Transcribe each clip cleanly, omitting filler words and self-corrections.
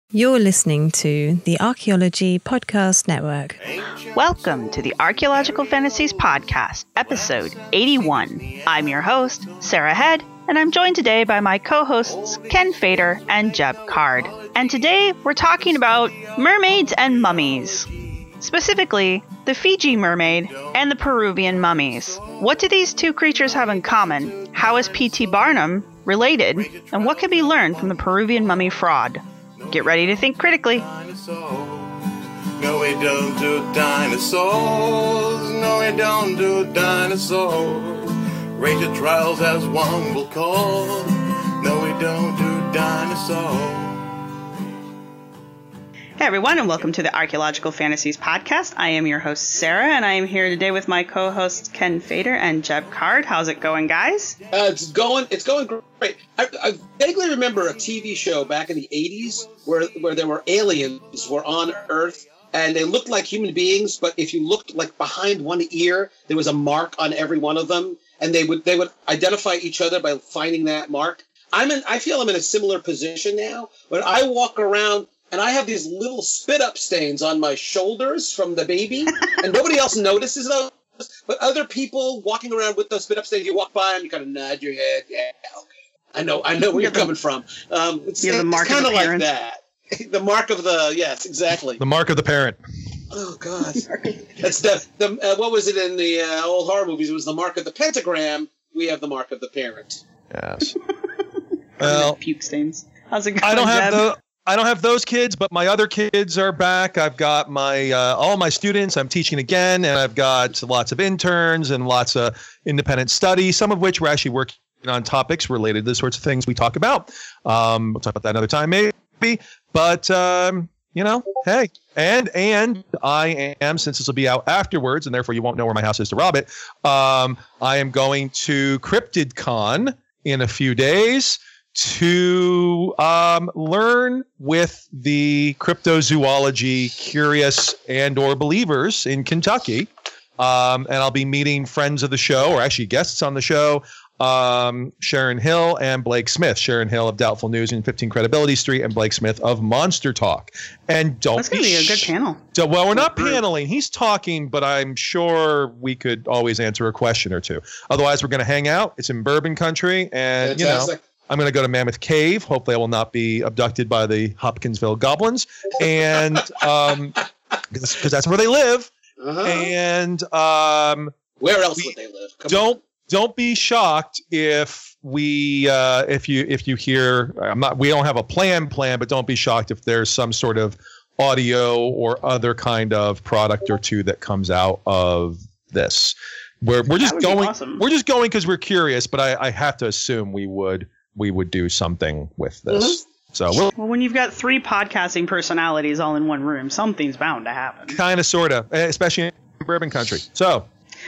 You're listening to the Archaeology Podcast Network. Welcome to the Archaeological Fantasies Podcast, episode 81. I'm your host, Sarah Head, and I'm joined today by my co-hosts, Ken Fader and Jeb Card. And today we're talking about mermaids and mummies. Specifically, the Fiji mermaid and the Peruvian mummies. What do these two creatures have in common? How is P.T. Barnum related? And what can be learned from the Peruvian mummy fraud? Get ready to think critically. No, we don't do dinosaurs. No, we don't do dinosaurs. Rated trials as one will call. No, we don't do dinosaurs. Hey everyone, and welcome to the Archaeological Fantasies Podcast. I am your host, Sarah, and I am here today with my co-hosts, Ken Fader and Jeb Card. How's it going, guys? It's going great. I vaguely remember a TV show back in the 80s where there were aliens were on Earth, and they looked like human beings, but if you looked like behind one ear, there was a mark on every one of them, and they would identify each other by finding that mark. I feel I'm in a similar position now. When I walk around and I have these little spit-up stains on my shoulders from the baby, and nobody else notices those. But other people walking around with those spit-up stains, you walk by and you kind of nod your head. Yeah, okay. I know where you're coming from. It's kind of like that. The mark of the, yes, exactly. The mark of the parent. Oh, God. That's the what was it in the old horror movies? It was the mark of the pentagram. We have the mark of the parent. Yes. Well, puke stains. How's it going, I don't have those kids, but my other kids are back. I've got my all my students. I'm teaching again, and I've got lots of interns and lots of independent study, some of which we're actually working on topics related to the sorts of things we talk about. We'll talk about that another time, maybe. But hey, and I am, since this will be out afterwards, and therefore you won't know where my house is to rob it. I am going to CryptidCon in a few days to learn with the cryptozoology curious and or believers in Kentucky. And I'll be meeting friends of the show, or actually guests on the show, Sharon Hill and Blake Smith. Sharon Hill of Doubtful News and 15 Credibility Street, and Blake Smith of Monster Talk. And that's going to be a good panel. So, well, we're not paneling. He's talking, but I'm sure we could always answer a question or two. Otherwise, we're going to hang out. It's in Bourbon Country, and Fantastic. I'm going to go to Mammoth Cave. Hopefully, I will not be abducted by the Hopkinsville goblins, and because that's where they live. Uh-huh. And where else would they live? Don't be shocked if if you hear we don't have a plan, but don't be shocked if there's some sort of audio or other kind of product or two that comes out of this. We're just going. Awesome. We're just going because we're curious, but I have to assume we would do something with this. Mm-hmm. So well, when you've got three podcasting personalities all in one room, something's bound to happen. Kind of, sort of, especially in Bourbon Country. So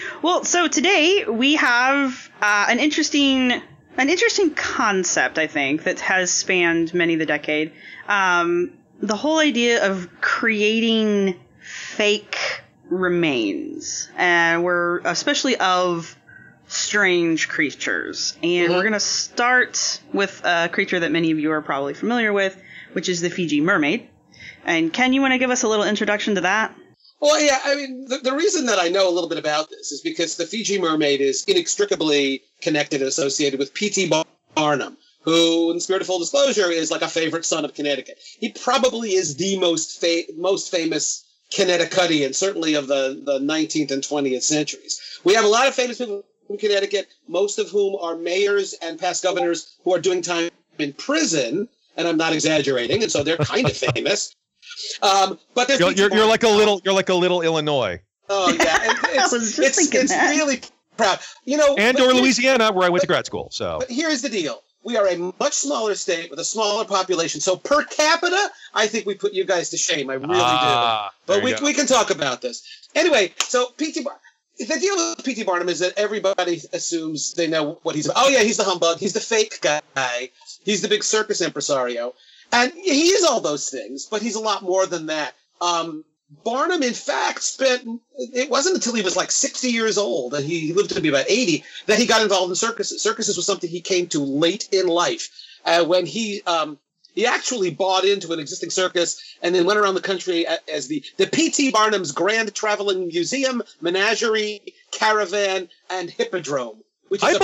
today we have an interesting concept, I think, that has spanned many the decade. The whole idea of creating fake remains, and we're especially of strange creatures. And we're going to start with a creature that many of you are probably familiar with, which is the Fiji mermaid. And Ken, you want to give us a little introduction to that? Well, yeah, I mean, the reason that I know a little bit about this is because the Fiji mermaid is inextricably connected and associated with P.T. Barnum, who, in the spirit of full disclosure, is like a favorite son of Connecticut. He probably is the most famous Connecticutian, certainly of the 19th and 20th centuries. We have a lot of famous people in Connecticut, most of whom are mayors and past governors who are doing time in prison, and I'm not exaggerating, and so they're kind of famous. But you're like a little Illinois. Oh yeah, it's really proud, and or Louisiana, where I went to grad school. So, but here's the deal: we are a much smaller state with a smaller population, so per capita, I think we put you guys to shame. I really do. But we can talk about this anyway. So P.T. Barnum. The deal with P.T. Barnum is that everybody assumes they know what he's about. Oh, yeah, he's the humbug. He's the fake guy. He's the big circus impresario. And he is all those things, but he's a lot more than that. Barnum, in fact, it wasn't until he was like 60 years old, and he lived to be about 80, that he got involved in circuses. Circuses was something he came to late in life, when he He actually bought into an existing circus and then went around the country as the P.T. Barnum's Grand Traveling Museum, Menagerie, Caravan, and Hippodrome. Which is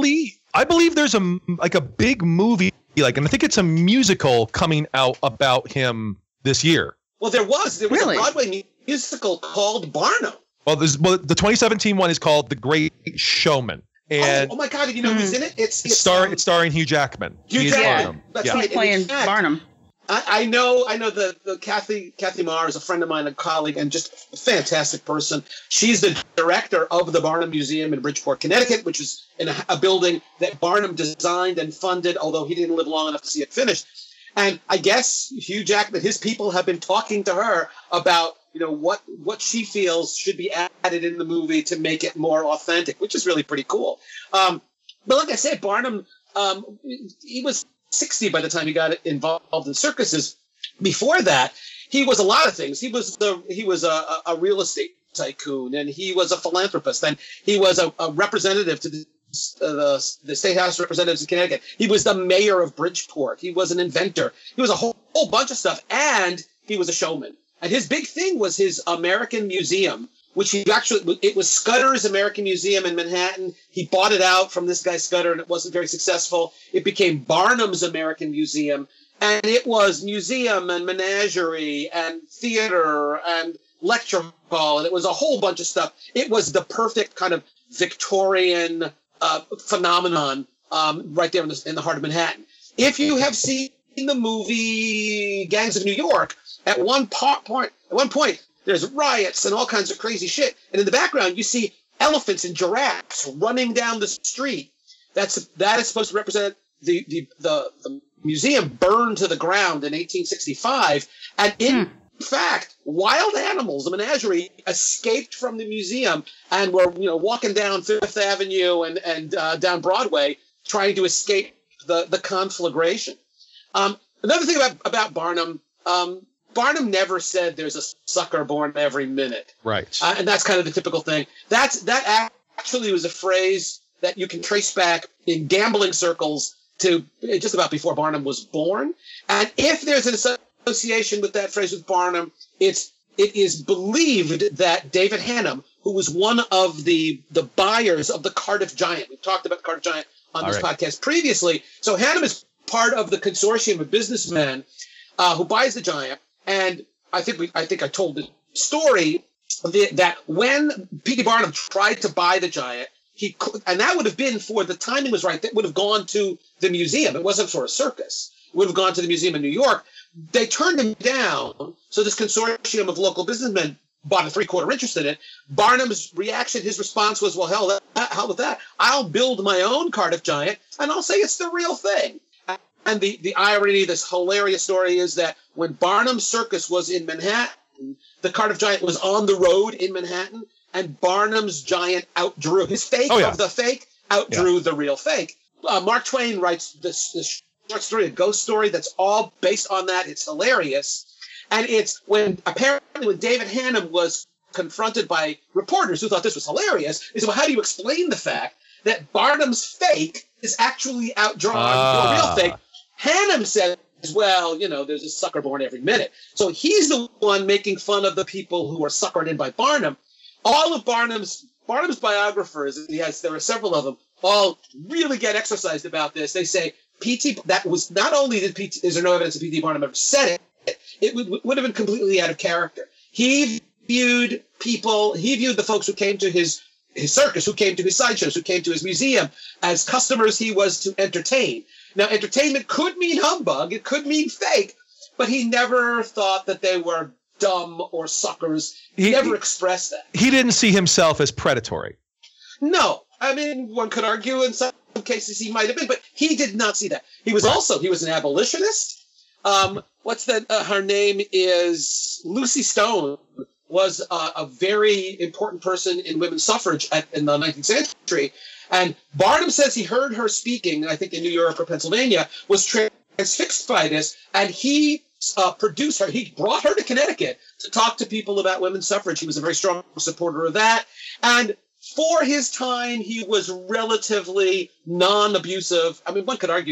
I believe there's a big movie, and I think it's a musical coming out about him this year. Well, there was Really? a Broadway musical called Barnum. Well, the 2017 one is called The Great Showman. And oh my God! Did you know who's in it? It's starring Hugh Jackman. Hugh Jackman. That's right. He's playing In fact, Barnum. I know the Kathy Marr is a friend of mine, a colleague, and just a fantastic person. She's the director of the Barnum Museum in Bridgeport, Connecticut, which is in a building that Barnum designed and funded, although he didn't live long enough to see it finished. And I guess Hugh Jackman, his people have been talking to her about, what she feels should be added in the movie to make it more authentic, which is really pretty cool. But like I said, Barnum, he was 60 by the time he got involved in circuses. Before that, he was a lot of things. He was a real estate tycoon, and he was a philanthropist, and he was a representative to the State House of Representatives in Connecticut. He was the mayor of Bridgeport. He was an inventor. He was a whole bunch of stuff, and he was a showman. And his big thing was his American Museum, which it was Scudder's American Museum in Manhattan. He bought it out from this guy Scudder, and it wasn't very successful. It became Barnum's American Museum, and it was museum and menagerie and theater and lecture hall, and it was a whole bunch of stuff. It was the perfect kind of Victorian phenomenon right there in the heart of Manhattan. If you have seen the movie Gangs of New York, at one point, there's riots and all kinds of crazy shit. And in the background, you see elephants and giraffes running down the street. That is supposed to represent the museum burned to the ground in 1865. And in fact, wild animals, the menagerie, escaped from the museum and were walking down Fifth Avenue and down Broadway trying to escape the conflagration. Another thing about Barnum. Barnum never said there's a sucker born every minute. Right. And that's kind of the typical thing. That actually was a phrase that you can trace back in gambling circles to just about before Barnum was born. And if there's an association with that phrase with Barnum, it is believed that David Hannum, who was one of the buyers of the Cardiff Giant, we've talked about Cardiff Giant on this podcast previously. So Hannum is part of the consortium of businessmen who buys the Giant. And I think I told the story that when P.T. Barnum tried to buy the Giant, and that would have been for the timing was right. That would have gone to the museum. It wasn't for a circus. It would have gone to the museum in New York. They turned him down. So this consortium of local businessmen bought a 3/4 interest in it. Barnum's reaction, his response was, well, hell with that. I'll build my own Cardiff Giant, and I'll say it's the real thing. And the irony, this hilarious story is that when Barnum's circus was in Manhattan, the Cardiff Giant was on the road in Manhattan, and Barnum's Giant outdrew his fake of the fake, outdrew the real fake. Mark Twain writes this short story, a ghost story that's all based on that. It's hilarious. And it's apparently when David Hannum was confronted by reporters who thought this was hilarious, he said, well, how do you explain the fact that Barnum's fake is actually outdrawn the real fake? Hannum says, well, there's a sucker born every minute. So he's the one making fun of the people who are suckered in by Barnum. All of Barnum's biographers, there are several of them, all really get exercised about this. They say that was not only is there no evidence that P.T. Barnum ever said it would have been completely out of character. He viewed the folks who came to his circus, who came to his sideshows, who came to his museum as customers he was to entertain. Now, entertainment could mean humbug, it could mean fake, but he never thought that they were dumb or suckers. He never expressed that. He didn't see himself as predatory. No. I mean, one could argue in some cases he might have been, but he did not see that. He was an abolitionist. Her name is Lucy Stone, was a very important person in women's suffrage in the 19th century. And Barnum says he heard her speaking, I think in New York or Pennsylvania, was transfixed by this, and he produced her. He brought her to Connecticut to talk to people about women's suffrage. He was a very strong supporter of that. And for his time, he was relatively non-abusive. I mean, one could argue that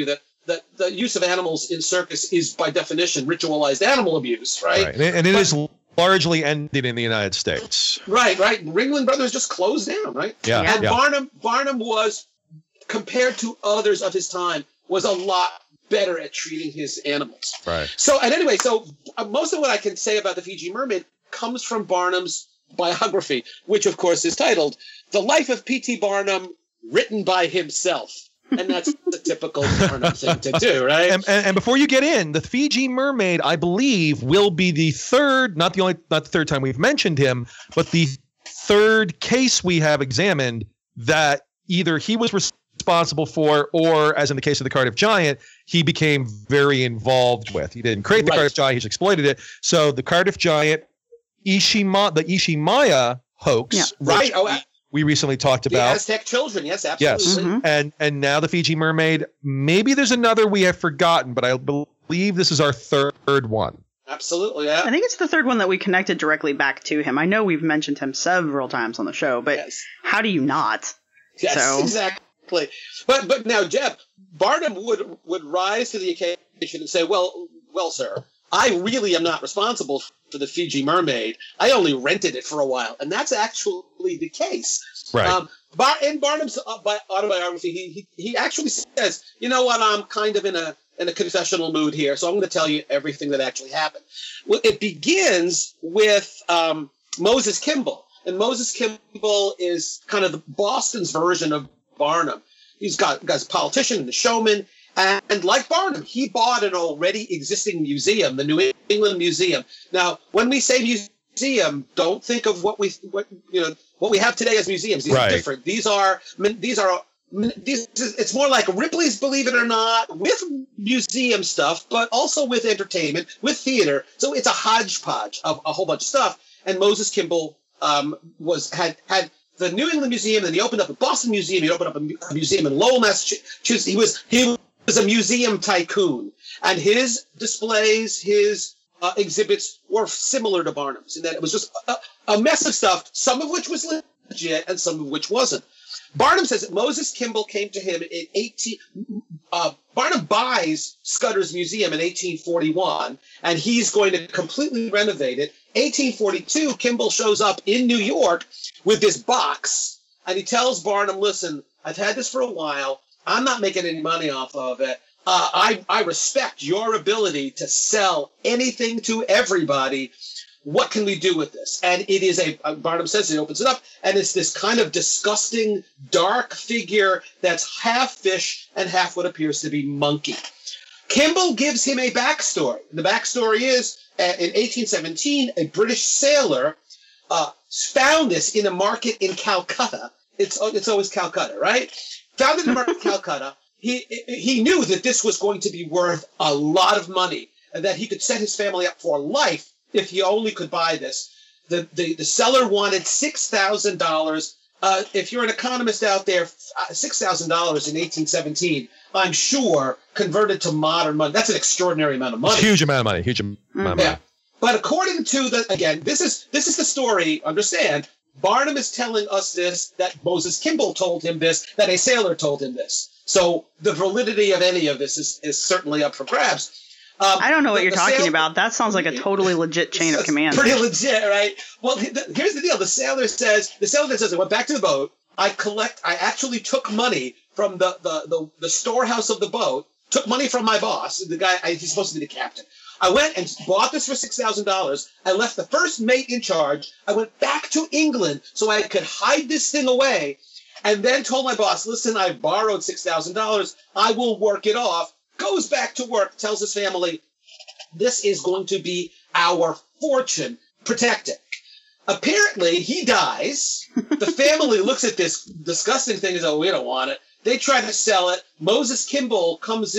that the use of animals in circus is by definition ritualized animal abuse, right? And it is largely ended in the United States. Right. Ringling Brothers just closed down, right? Yeah. And Barnum was, compared to others of his time, was a lot better at treating his animals. Right. So, and anyway, most of what I can say about the Fiji Mermaid comes from Barnum's biography, which of course is titled "The Life of P.T. Barnum, Written by Himself." And that's the typical Barnum thing to do, right? And before you get in, the Fiji Mermaid, I believe, will be the third, not the third time we've mentioned him, but the third case we have examined that either he was responsible for, or, as in the case of the Cardiff Giant, he became very involved with. He didn't create the Cardiff Giant; he's exploited it. So the Cardiff Giant, the Ishimaya hoax, right? We recently talked about the Aztec children. Yes, absolutely. Yes, and now the Fiji Mermaid. Maybe there's another we have forgotten, but I believe this is our third one. Absolutely, yeah. I think it's the third one that we connected directly back to him. I know we've mentioned him several times on the show, but how do you not? Yes, exactly. But now, Jeb, Barnum would rise to the occasion and say, well, sir, I really am not responsible for the Fiji Mermaid. I only rented it for a while. And that's actually the case. Right. In Barnum's autobiography, he actually says, you know what, I'm kind of in a confessional mood here, so I'm going to tell you everything that actually happened. Well, it begins with Moses Kimball. And Moses Kimball is kind of Boston's version of Barnum. He's got a politician and a showman. And like Barnum, he bought an already existing museum, the New England Museum. Now, when we say museum, don't think of what we have today as museums. These are different. It's more like Ripley's Believe It or Not, with museum stuff, but also with entertainment, with theater. So it's a hodgepodge of a whole bunch of stuff. And Moses Kimball had the New England Museum, and he opened up a Boston Museum. He opened up a museum in Lowell, Massachusetts. He was a museum tycoon, and his displays, his exhibits were similar to Barnum's in that it was just a mess of stuff, some of which was legit and some of which wasn't. Barnum says that Moses Kimball came to him in Barnum buys Scudder's Museum in 1841, and he's going to completely renovate it. 1842, Kimball shows up in New York with this box, and he tells Barnum, listen, I've had this for a while. I'm not making any money off of it. I respect your ability to sell anything to everybody. What can we do with this? And it is Barnum says, he opens it up, and it's this kind of disgusting, dark figure that's half fish and half what appears to be monkey. Kimball gives him a backstory. The backstory is, in 1817, a British sailor found this in a market in Calcutta. It's always Calcutta, right? Found it in a market in Calcutta. He knew that this was going to be worth a lot of money, and that he could set his family up for life if he only could buy this. The seller wanted $6,000. If you're an economist out there, $6,000 in 1817, I'm sure, converted to modern money, that's an extraordinary amount of money. It's a huge amount of money. Huge amount of money. Yeah. But according to this is the story, understand, Barnum is telling us this, that Moses Kimball told him this, that a sailor told him this. So the validity of any of this is certainly up for grabs. I don't know what you're talking about. That sounds like a totally legit chain of command. Pretty legit, right? Well, here's the deal. The sailor says, I went back to the boat. I actually took money from the storehouse of the boat, took money from my boss, the guy, he's supposed to be the captain. I went and bought this for $6,000. I left the first mate in charge. I went back to England so I could hide this thing away, and then told my boss, listen, I borrowed $6,000. I will work it off. Goes back to work, tells his family, this is going to be our fortune. Protect it. Apparently, he dies. The family looks at this disgusting thing and says, we don't want it. They try to sell it. Moses Kimball finds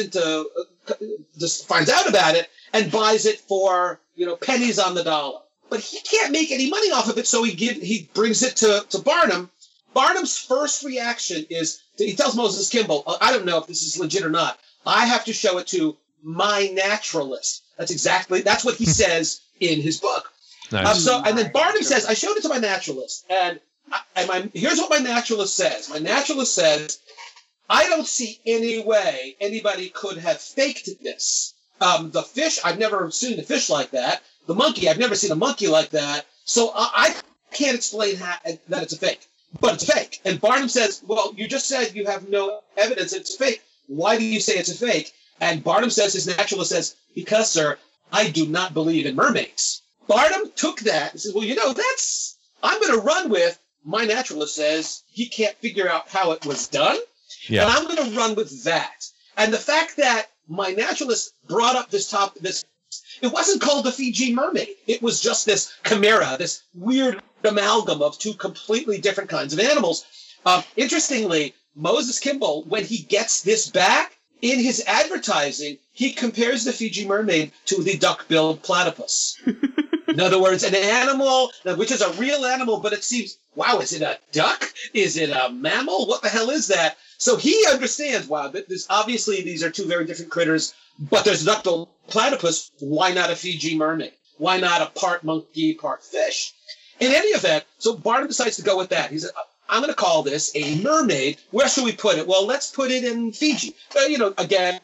out about it and buys it for, pennies on the dollar. But he can't make any money off of it, so he brings it to Barnum. Barnum's first reaction is, he tells Moses Kimball, I don't know if this is legit or not. I have to show it to my naturalist. That's what he says in his book. Nice. And then Barnum says, I showed it to my naturalist. And here's what my naturalist says. My naturalist says, I don't see any way anybody could have faked this. The fish, I've never seen a fish like that. The monkey, I've never seen a monkey like that. So I can't explain that it's a fake. But it's a fake. And Barnum says, well, you just said you have no evidence it's a fake. Why do you say it's a fake? And Barnum says, his naturalist says, because, sir, I do not believe in mermaids. Barnum took that and says, well, I'm going to run with, my naturalist says he can't figure out how it was done. Yeah. And I'm going to run with that. And the fact that my naturalist brought up this, it wasn't called the Fiji mermaid. It was just this chimera, this weird amalgam of two completely different kinds of animals. Interestingly, Moses Kimball, when he gets this back, in his advertising, he compares the Fiji mermaid to the duck-billed platypus. In other words, an animal, which is a real animal, but it seems, wow, is it a duck? Is it a mammal? What the hell is that? So he understands, wow, obviously these are two very different critters, but there's a duck-billed platypus. Why not a Fiji mermaid? Why not a part monkey, part fish? In any event, so Barnum decides to go with that. He said, I'm going to call this a mermaid. Where should we put it? Well, let's put it in Fiji. Again,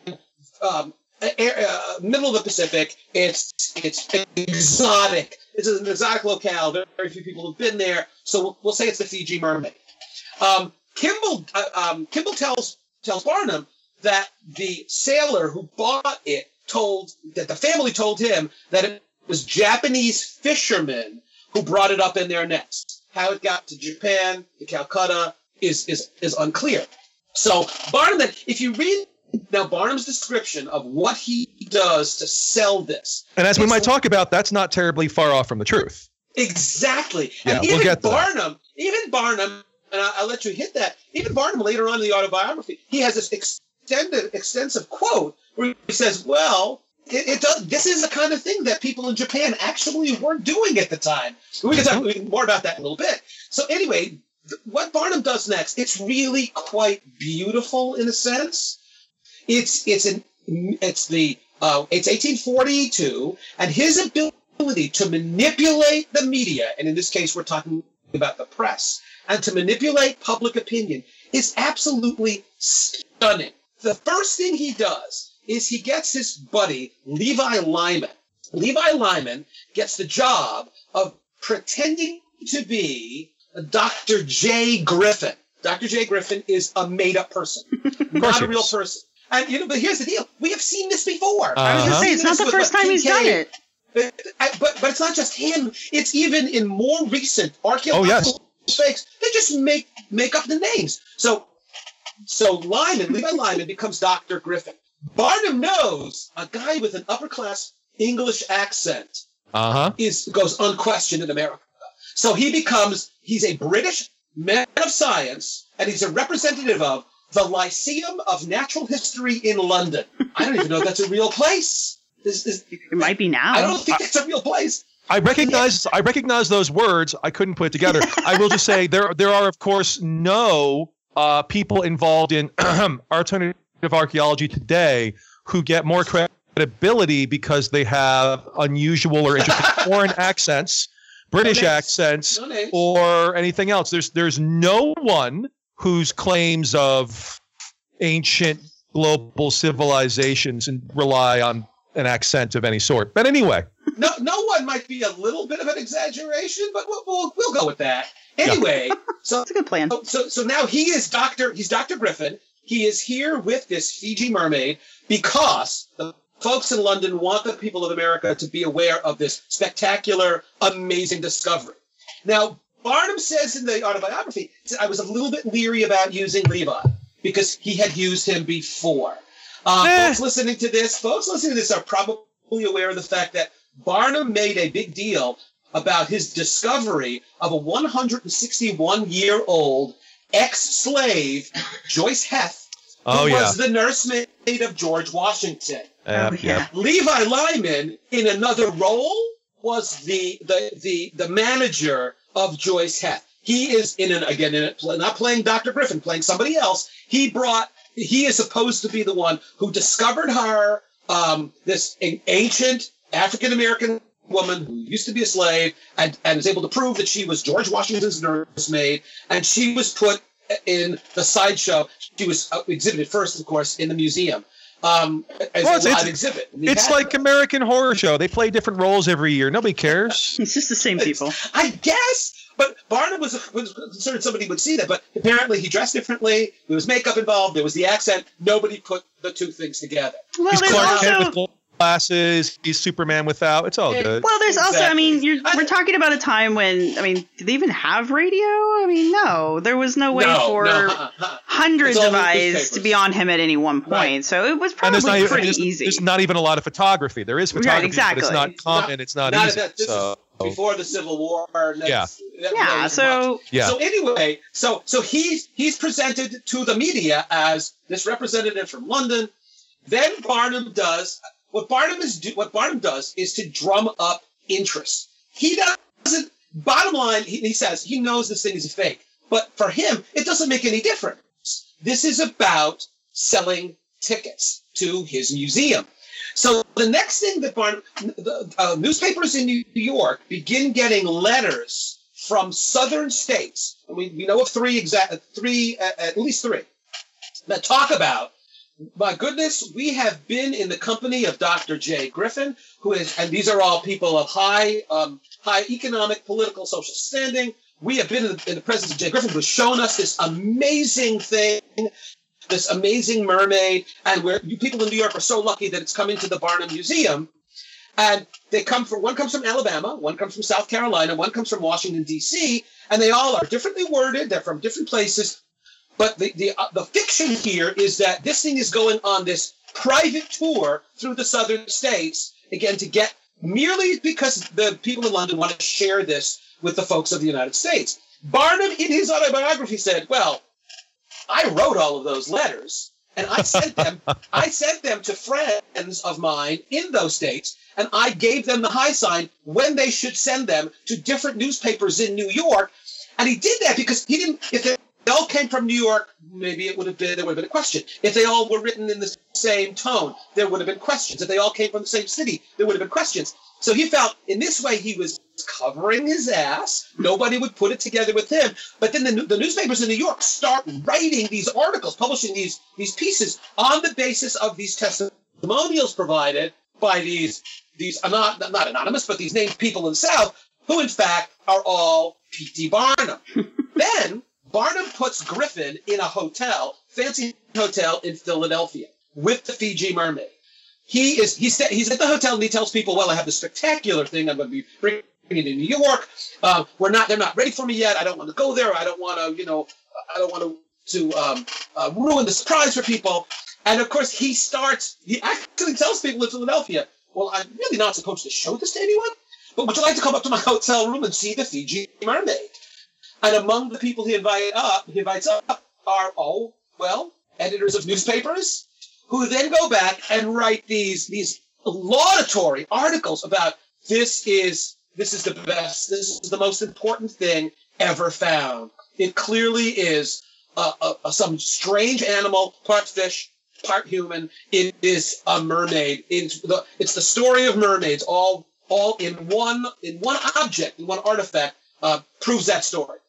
middle of the Pacific. It's exotic. It's an exotic locale. Very few people have been there. So we'll say it's the Fiji mermaid. Kimball tells Barnum that the sailor who bought it that the family told him that it was Japanese fishermen who brought it up in their nets. How it got to Japan, to Calcutta, is unclear. So Barnum, then, if you read now Barnum's description of what he does to sell this, and as we might talk about, that's not terribly far off from the truth. Exactly. Yeah, and we'll get to Barnum, even Barnum, and I'll let you hit that. Even Barnum, later on in the autobiography, he has this extensive quote where he says, "Well, it does. This is the kind of thing that people in Japan actually were doing at the time." We can talk more about that in a little bit. So anyway, what Barnum does next, it's really quite beautiful in a sense. It's 1842, and his ability to manipulate the media, and in this case we're talking about the press, and to manipulate public opinion is absolutely stunning. The first thing he does is he gets his buddy, Levi Lyman. Levi Lyman gets the job of pretending to be Dr. J. Griffin. Dr. J. Griffin is a made-up person, not a real person. And, but here's the deal. We have seen this before. I was going to say, it's not the first time he's done it. But it's not just him. It's even in more recent archaeological fakes. They just make up the names. So Levi Lyman becomes Dr. Griffin. Barnum knows a guy with an upper-class English accent goes unquestioned in America. So he's a British man of science, and he's a representative of the Lyceum of Natural History in London. I don't even know if that's a real place. It might be now. I don't think it's a real place. I recognize those words. I couldn't put it together. I will just say there are, of course, no people involved in alternative archaeology today who get more credibility because they have unusual or interesting foreign accents, British accents, or anything else. There's no one whose claims of ancient global civilizations and rely on an accent of any sort. But anyway. No one might be a little bit of an exaggeration, but we'll go with that. Anyway, so that's a good plan. So now he's Dr. Griffin. He is here with this Fiji mermaid because the folks in London want the people of America to be aware of this spectacular, amazing discovery. Now, Barnum says in the autobiography, I was a little bit leery about using Levi because he had used him before. Folks listening to this are probably aware of the fact that Barnum made a big deal about his discovery of a 161-year-old ex-slave, Joyce Heth, who was the nursemaid of George Washington. Levi Lyman, in another role, was the manager of Joyce Heth. He is not playing Dr. Griffin, playing somebody else. He is supposed to be the one who discovered her, this ancient African-American woman who used to be a slave and was able to prove that she was George Washington's nursemaid, and she was put in the sideshow. She was exhibited first, of course, in the museum. As a live exhibit. It's like American Horror Show. They play different roles every year. Nobody cares. It's just the same people. I guess. But Barnum was concerned somebody would see that. But apparently he dressed differently. There was makeup involved. There was the accent. Nobody put the two things together. Well, He's there's Clark Kent also with glasses. He's Superman without. It's all good. well, there's also. I Exactly. mean, we're talking about a time when. I mean, did they even have radio? I mean, no. There was no way for hundreds It's all of eyes newspapers. to be on him at any one point. Right. So it was And probably pretty easy. There's not even a lot of photography. There is photography, exactly. but it's not common. It's not easy. This is before the Civil War. Yeah. So anyway, so he's presented to the media as this representative from London. Then Barnum does what Barnum does is to drum up interest. He doesn't. Bottom line, he says he knows this thing is a fake, but for him, it doesn't make any difference. This is about selling tickets to his museum. So the next thing that the newspapers in New York begin getting letters from southern states. And we know of at least three, that talk about, my goodness, we have been in the company of Dr. J. Griffin, who is, and these are all people of high economic, political, social standing. We have been in the presence of J. Griffin, who has shown us this amazing thing, this amazing mermaid, and people in New York are so lucky that it's coming to the Barnum Museum. And one comes from Alabama, one comes from South Carolina, one comes from Washington, D.C., and they all are differently worded. They're from different places. But the fiction here is that this thing is going on this private tour through the southern states, again, to get merely because the people in London want to share this with the folks of the United States. Barnum, in his autobiography, said, well, I wrote all of those letters, and I sent them to friends of mine in those states, and I gave them the high sign when they should send them to different newspapers in New York. And he did that because he didn't, if they all came from New York, maybe there would have been a question. If they all were written in the same tone, there would have been questions. If they all came from the same city, there would have been questions. So he felt in this way he was covering his ass. Nobody would put it together with him. But then the newspapers in New York start writing these articles, publishing these pieces on the basis of these testimonials provided by these not anonymous, but these named people in the South, who in fact are all P.T. Barnum. Then Barnum puts Griffin in a hotel, fancy hotel in Philadelphia, with the Fiji Mermaid. He's at the hotel and he tells people, well, I have this spectacular thing I'm going to be bringing it in New York. They're not ready for me yet. I don't want to go there. I don't want to ruin the surprise for people. And of course, he actually tells people in Philadelphia, well, I'm really not supposed to show this to anyone, but would you like to come up to my hotel room and see the Fiji Mermaid? And among the people he invites up are, editors of newspapers, who then go back and write these laudatory articles about this is the best, this is the most important thing ever found. It clearly is some strange animal, part fish, part human. It is a mermaid. It's the story of mermaids, all in one object, in one artifact, proves that story.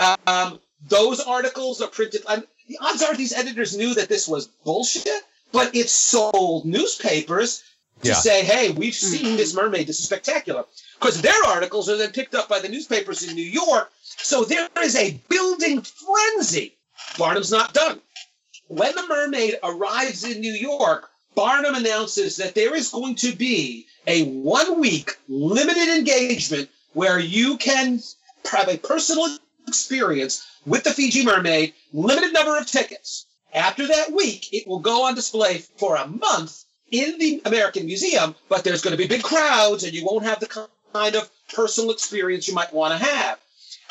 Those articles are printed. The odds are these editors knew that this was bullshit, but it sold newspapers to say, hey, we've seen this mermaid. This is spectacular. Because their articles are then picked up by the newspapers in New York. So there is a building frenzy. Barnum's not done. When the mermaid arrives in New York, Barnum announces that there is going to be a 1-week limited engagement where you can have a personal experience with the Fiji Mermaid, limited number of tickets. After that week, it will go on display for a month in the American Museum, but there's going to be big crowds and you won't have the kind of personal experience you might want to have.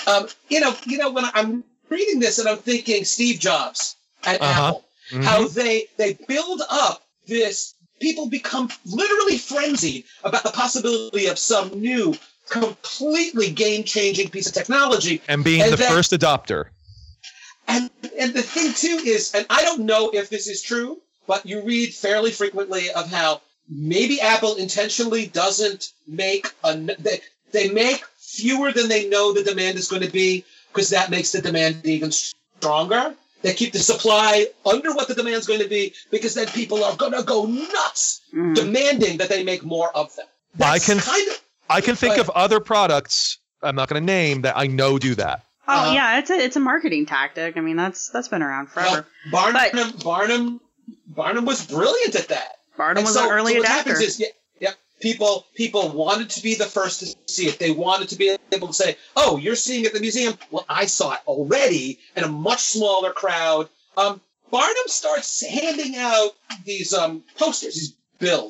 When I'm reading this and I'm thinking Steve Jobs at Apple, how they build up this, people become literally frenzied about the possibility of some new, completely game-changing piece of technology. And being the first adopter. And the thing, too, is, and I don't know if this is true, but you read fairly frequently of how maybe Apple intentionally doesn't make, they make fewer than they know the demand is going to be, because that makes the demand even stronger. They keep the supply under what the demand's going to be, because then people are going to go nuts demanding that they make more of them. I can think of other products I'm not going to name that I know do that. Oh yeah, it's a marketing tactic. I mean, that's been around forever. Barnum was brilliant at that. Barnum was an early adapter. What happens is, people wanted to be the first to see it. They wanted to be able to say, "Oh, you're seeing it at the museum. Well, I saw it already in a much smaller crowd." Barnum starts handing out these posters, these bills.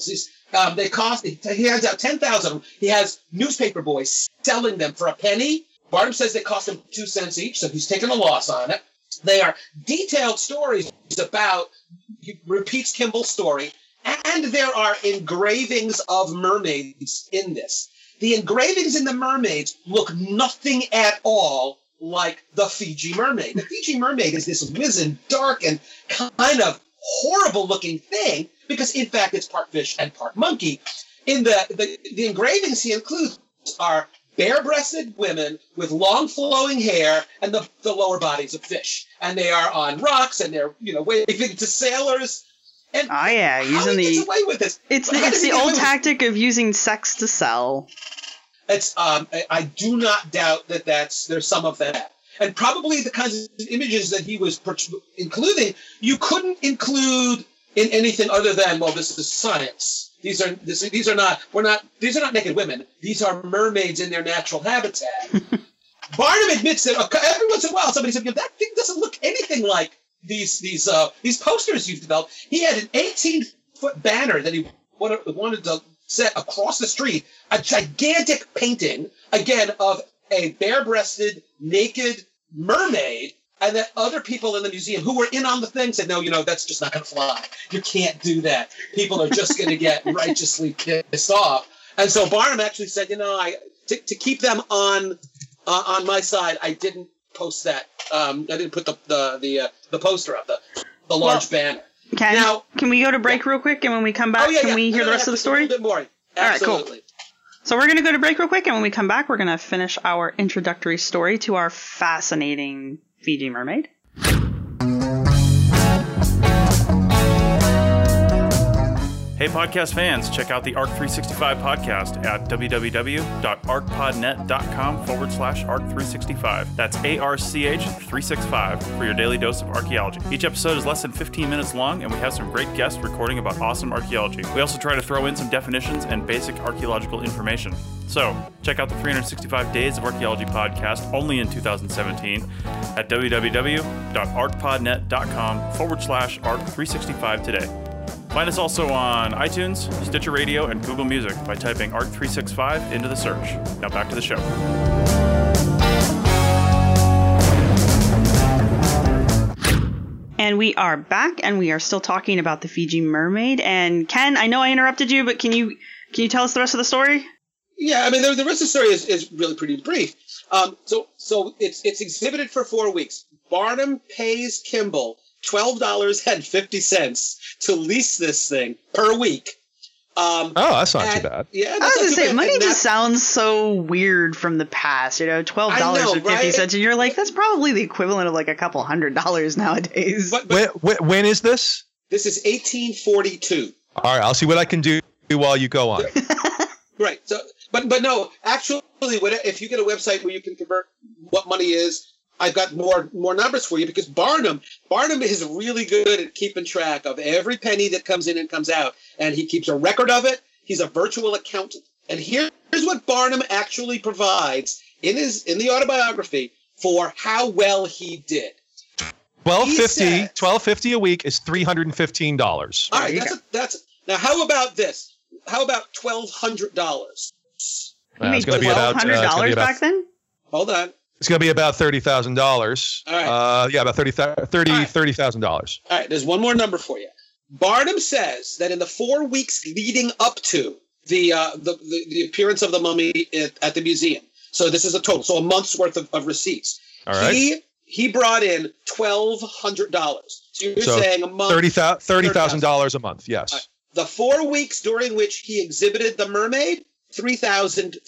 He hands out 10,000 of them. He has newspaper boys selling them for a penny. Barnum says they cost him 2 cents each, so he's taking a loss on it. They are detailed stories about, he repeats Kimball's story, and there are engravings of mermaids in this. The engravings in the mermaids look nothing at all like the Fiji mermaid. The Fiji mermaid is this wizened, dark, and kind of horrible-looking thing, because, in fact, it's part fish and part monkey. In the engravings he includes are bare-breasted women with long flowing hair and the lower bodies of fish. And they are on rocks, and they're, waving to sailors. And using gets away with this. It's the old tactic of using sex to sell. It's I do not doubt that there's some of that. And probably the kinds of images that he was including, you couldn't include in anything other than, well, this is science. These are not naked women. These are mermaids in their natural habitat. Barnum admits that every once in a while somebody said, that thing doesn't look anything like these posters you've developed. He had an 18-foot banner that he wanted to set across the street, a gigantic painting, again, of a bare-breasted, naked mermaid, and that other people in the museum who were in on the thing said, no, that's just not going to fly. You can't do that. People are just going to get righteously pissed off. And so Barnum actually said, to keep them on my side, I didn't post that. I didn't put the poster up, the large banner. Can we go to break real quick, and when we come back, can we hear the rest of the story? A little bit more. Absolutely. All right, cool. So we're going to go to break real quick, and when we come back, we're going to finish our introductory story to our fascinating Fiji mermaid. Hey, podcast fans, check out the ARC365 podcast at www.arcpodnet.com/ARC365. That's ARCH365 for your daily dose of archaeology. Each episode is less than 15 minutes long, and we have some great guests recording about awesome archaeology. We also try to throw in some definitions and basic archaeological information. So, check out the 365 Days of Archaeology podcast only in 2017 at www.arcpodnet.com/ARC365 today. Find us also on iTunes, Stitcher Radio, and Google Music by typing ARC365 into the search. Now back to the show. And we are back, and we are still talking about the Fiji mermaid. And Ken, I know I interrupted you, but can you tell us the rest of the story? Yeah, I mean, the rest of the story is really pretty brief. So it's exhibited for 4 weeks. Barnum pays Kimball $12.50 to lease this thing per week. That's not too bad. Yeah, I was going to say, money just sounds so weird from the past. $12.50, and you're like, that's probably the equivalent of like a couple $100 nowadays. But when is this? This is 1842. All right, I'll see what I can do while you go on. Right. So, but no, actually, if you get a website where you can convert what money is, I've got more numbers for you, because Barnum is really good at keeping track of every penny that comes in and comes out, and he keeps a record of it. He's a virtual accountant. And here's what Barnum actually provides in the autobiography for how well he did. $12.50 a week is $315. All right, that's now. How about this? How about $1,200? You made $1,200 back then? Hold on. It's going to be about $30,000. All right. About $30,000. All right. There's one more number for you. Barnum says that in the 4 weeks leading up to the appearance of the mummy at the museum, so this is a total, so a month's worth of receipts. All right. He brought in $1,200. So you're saying a month. $30,000 a month. Yes. Right. The 4 weeks during which he exhibited the mermaid,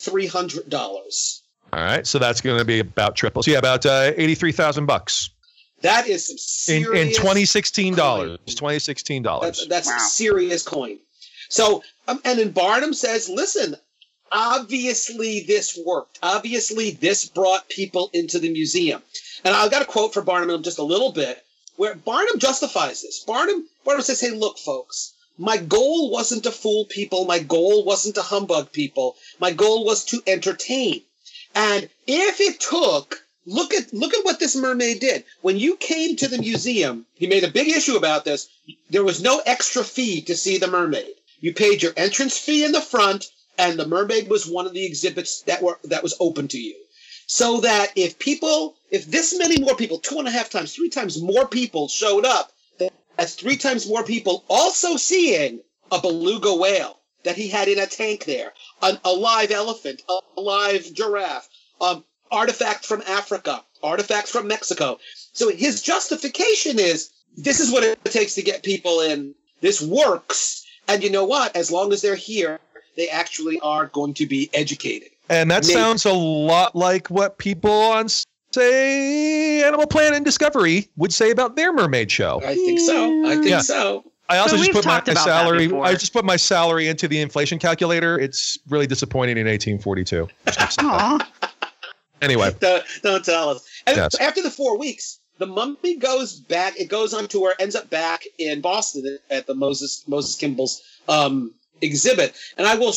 $3,300. All right, so that's going to be about triple. So yeah, about $83,000. That is some serious in $2016. coin. $2016. That's Wow. serious coin. So, and then Barnum says, listen, obviously this worked. Obviously this brought people into the museum. And I've got a quote for Barnum in just a little bit, where Barnum justifies this. Barnum says, hey, look, folks, my goal wasn't to fool people. My goal wasn't to humbug people. My goal was to entertain. And if it took, look at what this mermaid did. When you came to the museum, he made a big issue about this. There was no extra fee to see the mermaid. You paid your entrance fee in the front, and the mermaid was one of the exhibits that was open to you. So that if this many more people, 2.5 times, 3 times more people showed up, that's 3 times more people also seeing a beluga whale that he had in a tank there, a live elephant, a live giraffe, artifacts from Africa, artifacts from Mexico. So his justification is, this is what it takes to get people in. This works. And you know what? As long as they're here, they actually are going to be educated. And that sounds a lot like what people on, say, Animal Planet and Discovery would say about their mermaid show. I think so. I also So just we've put my talked about that salary. before. I just put my salary into the inflation calculator. It's really disappointing in 1842. Aw. Anyway, Don't tell us. And Yes. after the 4 weeks, the mummy goes back. It goes on tour, ends up back in Boston at the Moses Kimball's exhibit. And I'll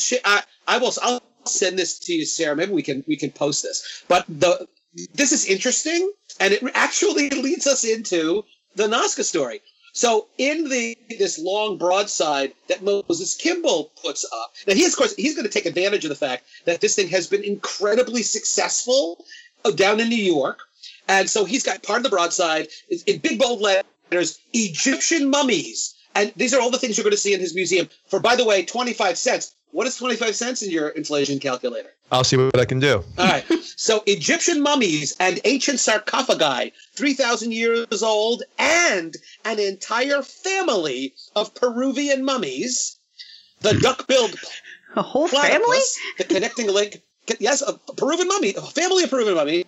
send this to you, Sarah. Maybe we can post this. But this is interesting, and it actually leads us into the Nazca story. So in this long broadside that Moses Kimball puts up, now he's going to take advantage of the fact that this thing has been incredibly successful down in New York. And so he's got part of the broadside in big bold letters, Egyptian mummies. And these are all the things you're going to see in his museum for, by the way, 25 cents. What is 25 cents in your inflation calculator? I'll see what I can do. All right. So Egyptian mummies and ancient sarcophagi, 3,000 years old, and an entire family of Peruvian mummies. The duck-billed A whole platypus, family? the connecting link. Yes, a Peruvian mummy, a family of Peruvian mummies.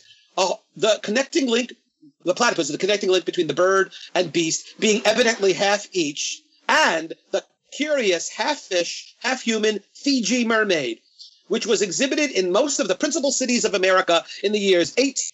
The connecting link, the platypus, the connecting link between the bird and beast being evidently half each, and the curious half-fish, half-human Fiji mermaid, which was exhibited in most of the principal cities of America in the years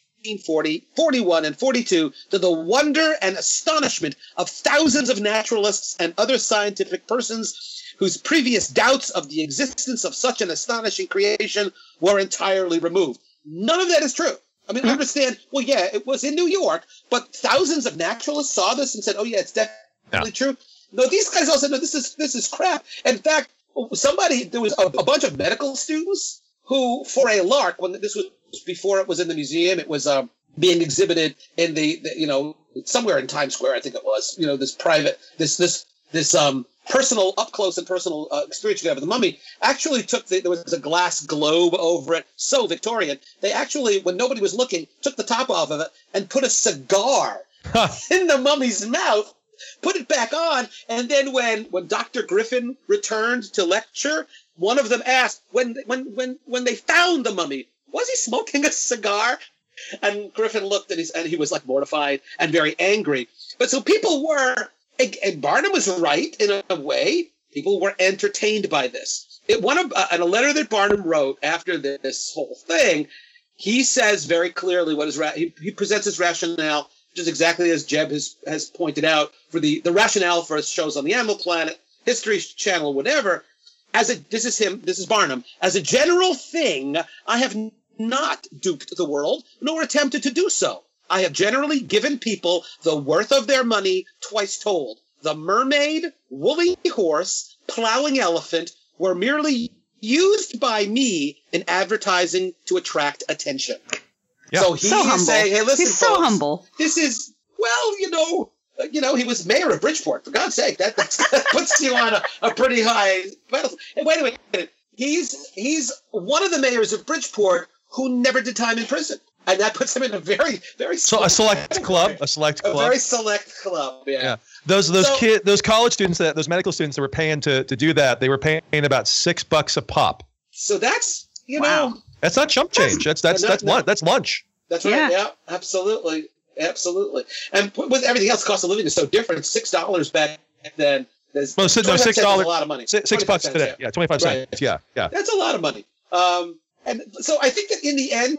1840, 41, and 42, to the wonder and astonishment of thousands of naturalists and other scientific persons whose previous doubts of the existence of such an astonishing creation were entirely removed. None of that is true. I mean, I understand, well, yeah, it was in New York, but thousands of naturalists saw this and said, oh, yeah, it's definitely true. No, these guys all said, no, this is crap. In fact, there was a bunch of medical students who, for a lark, when this was before it was in the museum, it was being exhibited in the somewhere in Times Square, I think it was, this private, this personal, up close and personal experience you have with the mummy. Actually there was a glass globe over it, so Victorian. They actually, when nobody was looking, took the top off of it and put a cigar in the mummy's mouth. Put it back on, and then when Dr. Griffin returned to lecture, one of them asked, when they found the mummy, was he smoking a cigar? And Griffin looked and he was like mortified and very angry. But so people were, and Barnum was right in a way, people were entertained by this. In a letter that Barnum wrote after this whole thing, he says very clearly he presents his rationale, which is exactly as Jeb has pointed out, for the rationale for shows on the Animal Planet, History Channel, whatever. This is Barnum. As a general thing, I have not duped the world, nor attempted to do so. I have generally given people the worth of their money twice told. The mermaid, woolly horse, plowing elephant were merely used by me in advertising to attract attention. Yeah. So he's saying, hey, listen, He's so folks, humble. this is, well, he was mayor of Bridgeport, for God's sake. That puts you on a pretty high pedestal. And wait a minute. He's one of the mayors of Bridgeport who never did time in prison. And that puts him in a very, very a select club. A very select club, yeah. Those college students, those medical students that were paying to do that, they were paying about $6 a pop. So that's, Wow. That's not chump change. That's lunch. That's right. Yeah, absolutely. absolutely. And with everything else, the cost of living is so different. $6 back then. Well, $6 is a lot of money. $6 today. Yeah, 25 cents. Right. Yeah. That's a lot of money. And so I think that in the end,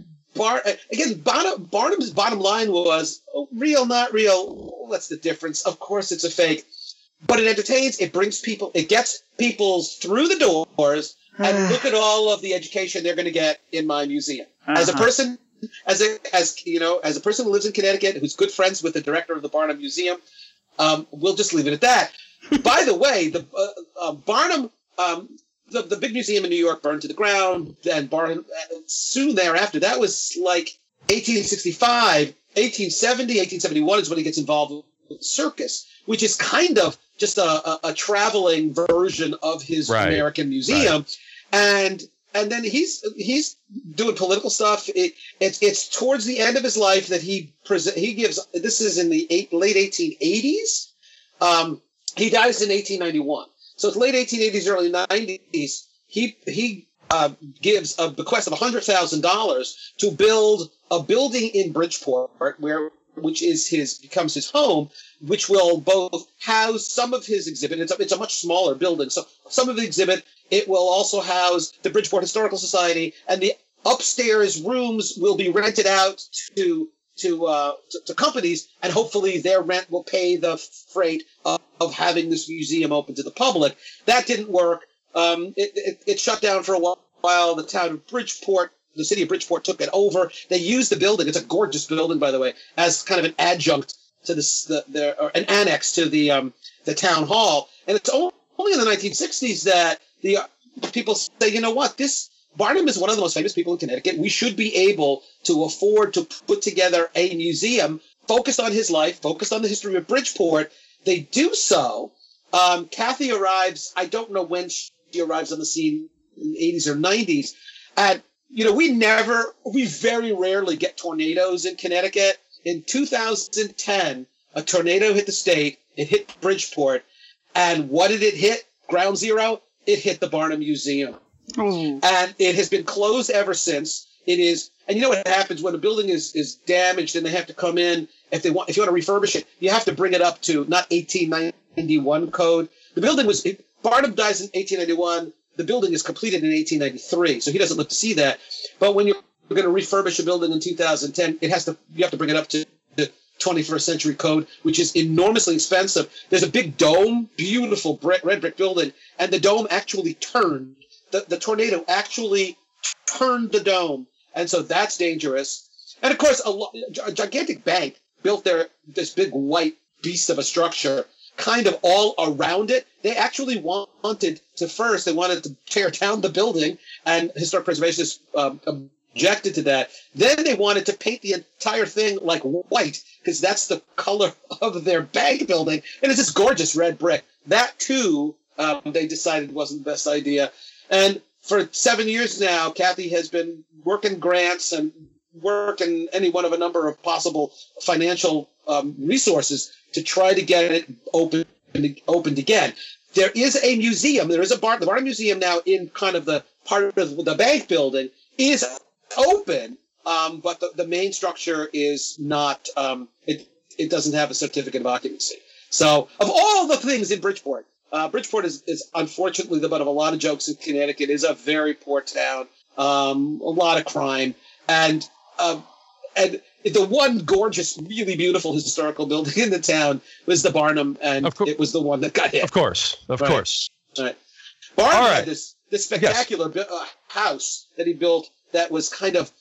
Barnum's bottom line was real, not real. What's the difference? Of course, it's a fake, but it entertains. It brings people. It gets people through the doors. And look at all of the education they're going to get in my museum. As a person, as a person who lives in Connecticut, who's good friends with the director of the Barnum Museum, we'll just leave it at that. By the way, the Barnum, the big museum in New York burned to the ground, and Barnum soon thereafter. That was like 1865, 1870, 1871 is when he gets involved with the circus, which is kind of just a traveling version of his American museum. Right. And then he's doing political stuff. It's towards the end of his life that he gives. This is in the late 1880s. He dies in 1891. So it's late 1880s, early 90s. He gives a bequest of $100,000 to build a building in Bridgeport, which becomes his home, which will both house some of his exhibit. It's a much smaller building, so some of the exhibit. It will also house the Bridgeport Historical Society, and the upstairs rooms will be rented out to companies, and hopefully their rent will pay the freight of having this museum open to the public. That didn't work. It shut down for a while. The town of Bridgeport, the city of Bridgeport, took it over. They used the building. It's a gorgeous building, by the way, as kind of an adjunct to or an annex to the town hall. And it's only in the 1960s that the people say, you know what, this Barnum is one of the most famous people in Connecticut. We should be able to afford to put together a museum focused on his life, focused on the history of Bridgeport. They do so. Kathy arrives, I don't know when she arrives on the scene, in the 80s or 90s. And, we very rarely get tornadoes in Connecticut. In 2010, a tornado hit the state. It hit Bridgeport. And what did it hit? Ground zero? It hit the Barnum Museum. Oh. And it has been closed ever since. It is, and you know what happens when a building is damaged and they have to come in, if you want to refurbish it, you have to bring it up to not 1891 code. Barnum dies in 1891. The building is completed in 1893, so he doesn't live to see that. But when you're going to refurbish a building in 2010, you have to bring it up to the 21st century code, which is enormously expensive. There's a big dome, beautiful red brick building, and the dome actually turned. The tornado actually turned the dome, and so that's dangerous. And of course, a gigantic bank built this big white beast of a structure, kind of all around it. They actually wanted to tear down the building, and historic preservationists objected to that. Then they wanted to paint the entire thing like white, because that's the color of their bank building, and it's this gorgeous red brick. That too, they decided wasn't the best idea. And for 7 years now, Kathy has been working grants and working any one of a number of possible financial resources to try to get it opened again. There is a museum. There is the Barnum Museum now in kind of the part of the bank building is open, but the main structure is not. It doesn't have a certificate of occupancy. So, of all the things in Bridgeport. Bridgeport is unfortunately the butt of a lot of jokes in Connecticut. It is a very poor town, a lot of crime, and the one gorgeous, really beautiful historical building in the town was the Barnum, and it was the one that got hit. Of course. Right. Barnum had this spectacular house that he built that was kind of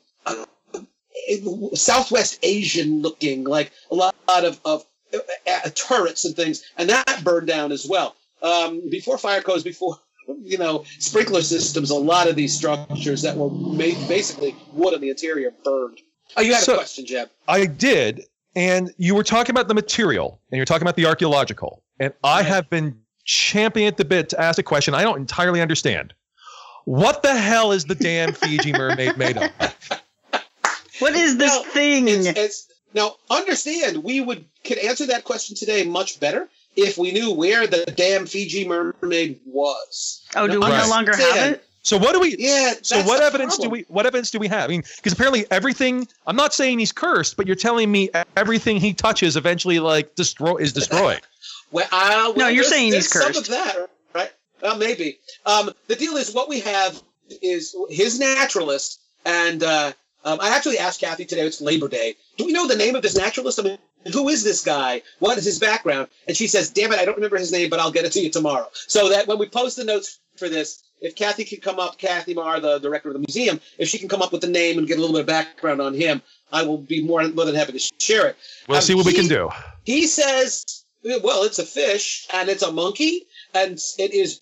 Southwest Asian looking, like a lot of turrets and things, and that burned down as well. Before fire codes, before sprinkler systems, a lot of these structures that were made basically wood on the interior burned. Oh, you had a question, Jeb. I did, and you were talking about the material, and you're talking about the archaeological, and I have been championing at the bit to ask a question I don't entirely understand. What the hell is the damn Fiji mermaid made of? What is this thing? Now, understand, we could answer that question today much better if we knew where the damn Fiji mermaid was. Oh, do we no longer have it? So what do we? Yeah. So what evidence do we? What evidence do we have? I mean, because apparently everything. I'm not saying he's cursed, but you're telling me everything he touches eventually is destroyed. Well, no, you're saying he's cursed. Some of that, right? Well, maybe. The deal is what we have is his naturalist, and I actually asked Kathy today. It's Labor Day. Do we know the name of this naturalist? I mean, who is this guy? What is his background? And she says, "Damn it, I don't remember his name, but I'll get it to you tomorrow." So that when we post the notes for this, if Kathy can come up, Kathy Marr, the director of the museum, if she can come up with the name and get a little bit of background on him, I will be more than happy to share it. We'll see what we can do. He says, well, it's a fish and it's a monkey, and it is,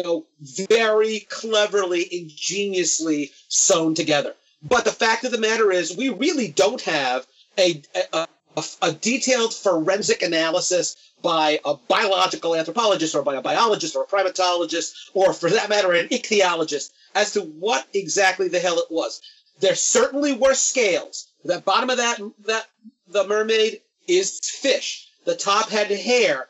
very cleverly, ingeniously sewn together. But the fact of the matter is, we really don't have a detailed forensic analysis by a biological anthropologist or by a biologist or a primatologist or, for that matter, an ichthyologist as to what exactly the hell it was. There certainly were scales. The bottom of the mermaid is fish. The top had hair.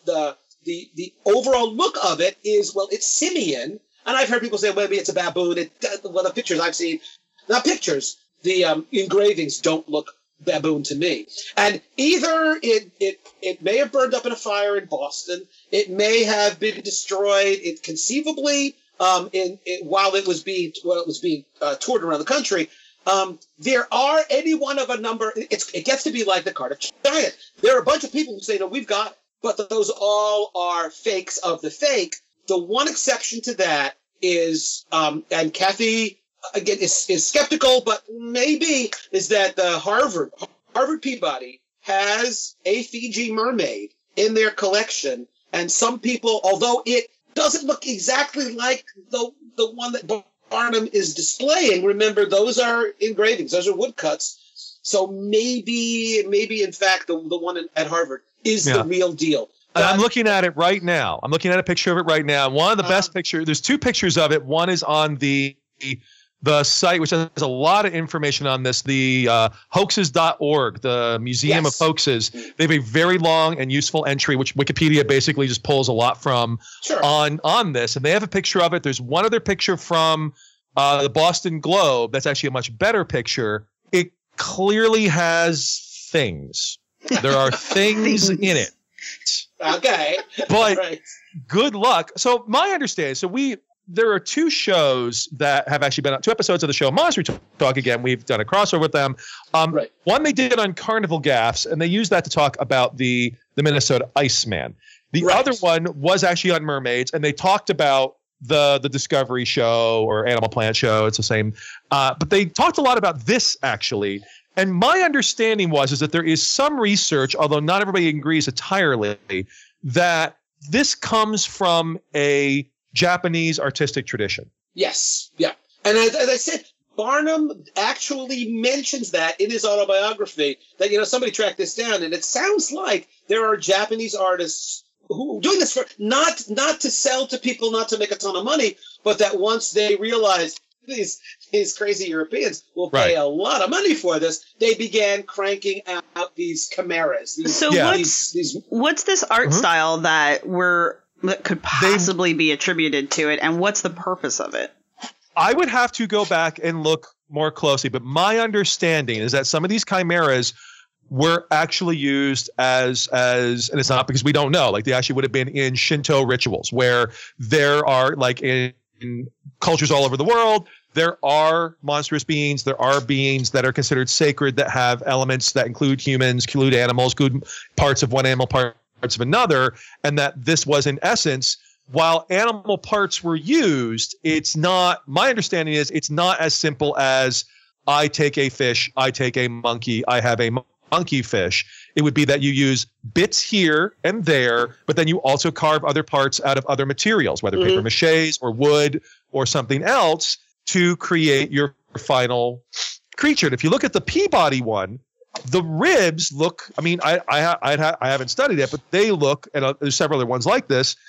The overall look of it is, well, it's simian. And I've heard people say, well, maybe it's a baboon. The pictures I've seen, not pictures, the engravings don't look baboon to me. And either it may have burned up in a fire in Boston, it may have been destroyed, it conceivably while it was being toured around the country. There are any one of a number. It gets to be like the Cardiff Giant. There are a bunch of people who say, no, we've got, but those all are fakes of the fake. The one exception to that is, and Kathy again is skeptical, but maybe, is that the Harvard Peabody has a Fiji mermaid in their collection, and some people, although it doesn't look exactly like the one that Barnum is displaying, remember those are engravings, those are woodcuts. So maybe in fact the one at Harvard is the real deal. And I'm looking at it right now. I'm looking at a picture of it right now. One of the best pictures. There's two pictures of it. One is on the site, which has a lot of information on this, the hoaxes.org, the Museum of Hoaxes. They have a very long and useful entry, which Wikipedia basically just pulls a lot from on this. And they have a picture of it. There's one other picture from the Boston Globe that's actually a much better picture. It clearly has things. There are things in it. Okay. But right. Good luck. So my understanding, there are two shows that have actually been on, two episodes of the show Monster Talk. Again, we've done a crossover with them. Right. One they did on Carnival Gaffs, and they used that to talk about the Minnesota Iceman. The other one was actually on mermaids, and they talked about the Discovery show or Animal Planet show. It's the same. But they talked a lot about this, actually. And my understanding is that there is some research, although not everybody agrees entirely, that this comes from a Japanese artistic tradition. Yes. Yeah. And as I said, Barnum actually mentions that in his autobiography, that, somebody tracked this down, and it sounds like there are Japanese artists who are doing this for not to sell to people, not to make a ton of money, but that once they realized these crazy Europeans will pay a lot of money for this, they began cranking out these chimeras. What's this art style that could possibly be attributed to it, and what's the purpose of it? I would have to go back and look more closely, but my understanding is that some of these chimeras were actually used as and it's not because we don't know, like they actually would have been in Shinto rituals, where there are, like in cultures all over the world, there are monstrous beings, there are beings that are considered sacred that have elements that include humans, include animals, include parts of one animal, parts of another, and that this was, in essence, while animal parts were used, my understanding is it's not as simple as I take a fish, I take a monkey, I have a monkey fish. It would be that you use bits here and there, but then you also carve other parts out of other materials, whether paper mache or wood or something else, to create your final creature. And if you look at the Peabody one, the ribs look, I mean, I haven't studied it, but they look, and there's several other ones like this,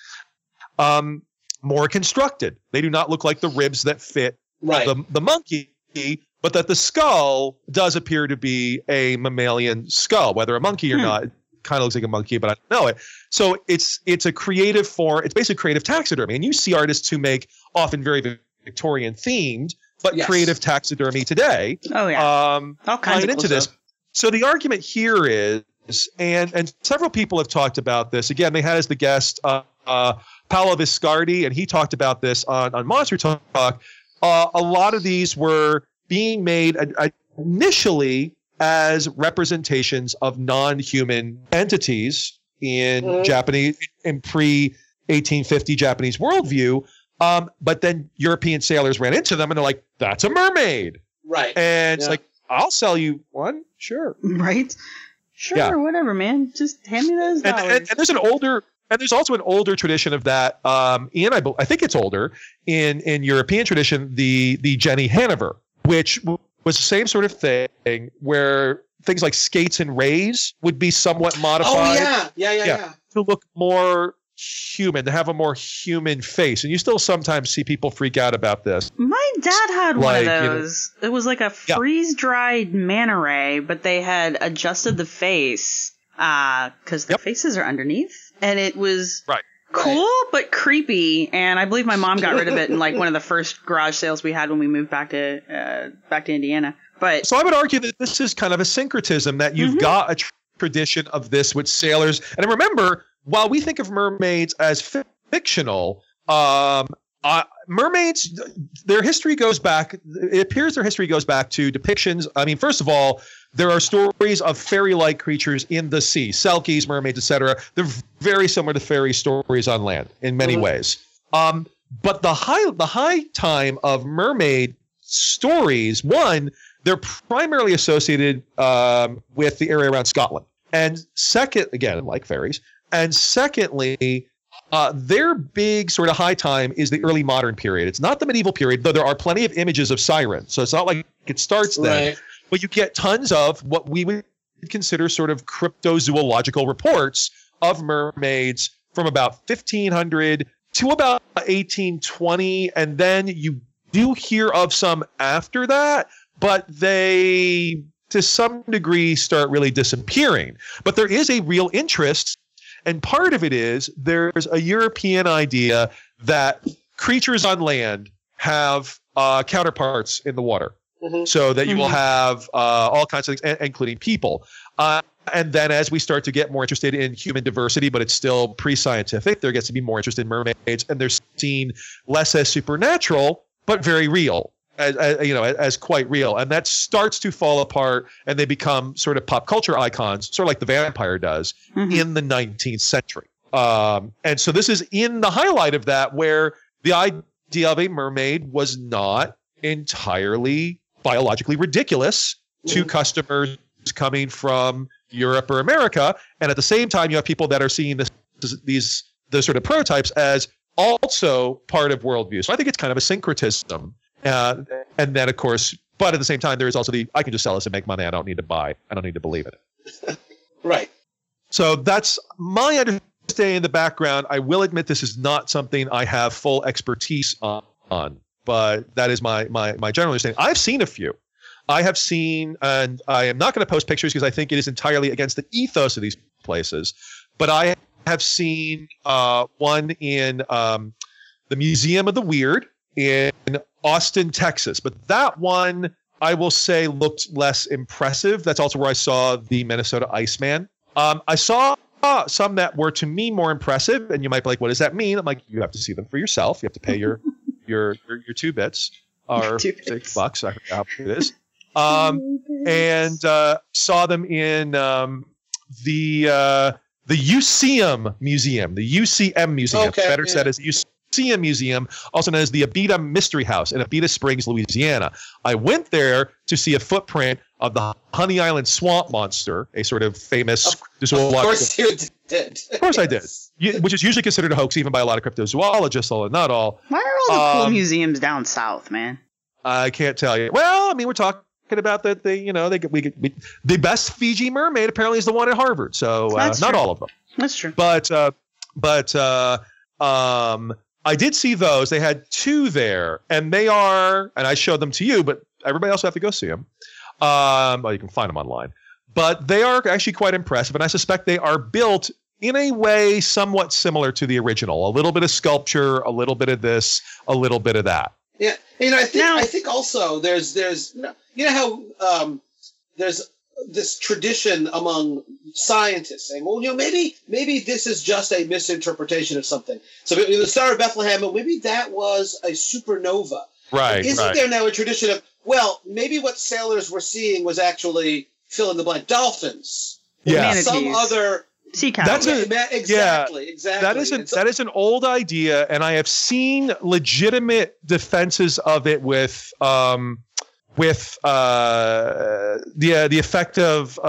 more constructed. They do not look like the ribs that fit the monkey, but that the skull does appear to be a mammalian skull, whether a monkey or not. It kind of looks like a monkey, but I don't know it. So it's a creative form. It's basically creative taxidermy. And you see artists who make often very, very Victorian themed, but Yes. creative taxidermy today. Oh yeah. All kinds of into cool this. stuff. So the argument here is, and several people have talked about this. Again, they had as the guest Paolo Viscardi, and he talked about this on Monster Talk. A lot of these were being made initially as representations of non-human entities in Japanese, in pre-1850 Japanese worldview. But then European sailors ran into them and they're like, that's a mermaid. Right. And it's Yeah. like, I'll sell you one. Sure. Right? Sure, Yeah. whatever, man. Just hand me those dollars. And there's also an older tradition of that. I think it's older in European tradition, the Jenny Hanover, which was the same sort of thing where things like skates and rays would be somewhat modified. Oh yeah. To look more human, to have a more human face. And you still sometimes see people freak out about this. My dad had one of Like, you know- those. It was like a Yeah. freeze-dried manta ray, but they had adjusted the face because the Yep. faces are underneath, and it was Right. cool but creepy. And I believe my mom got rid of it in like one of the first garage sales we had when we moved back to Indiana. But So I would argue that this is kind of a syncretism, that you've got a tradition of this with sailors. And remember, while we think of mermaids as fictional, mermaids, their history goes back. It appears their history goes back to depictions. I mean, first of all, there are stories of fairy-like creatures in the sea, selkies, mermaids, etc. They're very similar to fairy stories on land in many ways. But the high time of mermaid stories, one, they're primarily associated with the area around Scotland, and second, again, like fairies. And secondly, their big sort of high time is the early modern period. It's not the medieval period, though there are plenty of images of sirens. So it's not like it starts then. Right. But you get tons of what we would consider sort of cryptozoological reports of mermaids from about 1500 to about 1820. And then you do hear of some after that, but they, to some degree, start really disappearing. But there is a real interest. And part of it is there's a European idea that creatures on land have counterparts in the water. So that you will have all kinds of things, including people. And then as we start to get more interested in human diversity, but it's still pre-scientific, there gets to be more interest in mermaids, and they're seen less as supernatural, but very real, as quite real. And that starts to fall apart, and they become sort of pop culture icons, sort of like the vampire does in the 19th century. And so this is in the highlight of that, where the idea of a mermaid was not entirely biologically ridiculous to customers coming from Europe or America. And at the same time, you have people that are seeing these sort of prototypes as also part of worldview. So I think it's kind of a syncretism. And then, of course, but at the same time, there is also I can just sell this and make money. I don't need to buy. I don't need to believe it. Right. So that's my understanding in the background. I will admit this is not something I have full expertise on, but that is my general understanding. I've seen a few. I have seen, and I am not going to post pictures because I think it is entirely against the ethos of these places, but I have seen one in the Museum of the Weird in Austin, Texas. But that one, I will say, looked less impressive. That's also where I saw the Minnesota Iceman. I saw some that were, to me, more impressive, and you might be like, what does that mean? I'm like, you have to see them for yourself. You have to pay your 2 bits or $6. I forgot how much it is. And saw them in the UCM Museum, better said as UCM Museum, also known as the Abita Mystery House in Abita Springs, Louisiana. I went there to see a footprint of the Honey Island swamp monster, a sort of famous Of course you did. Of course I did. Which is usually considered a hoax even by a lot of cryptozoologists, although not all. Why are all the cool museums down south, man? I can't tell you. Well, I mean, we're talking about that. The best Fiji mermaid apparently is the one at Harvard. So not all of them. That's true. But I did see those. They had 2 there, and they are, and I showed them to you, but everybody else will have to go see them. Well, you can find them online. But they are actually quite impressive, and I suspect they are built in a way somewhat similar to the original. A little bit of sculpture, a little bit of this, a little bit of that. Yeah, I think also there's how there's this tradition among scientists saying, well, maybe this is just a misinterpretation of something. So the Star of Bethlehem, maybe that was a supernova. Right. Isn't there now a tradition of, well, maybe what sailors were seeing was actually fill in the blank dolphins? Yeah. Some other sea cows. Exactly. That is an old idea, and I have seen legitimate defenses of it with the effect of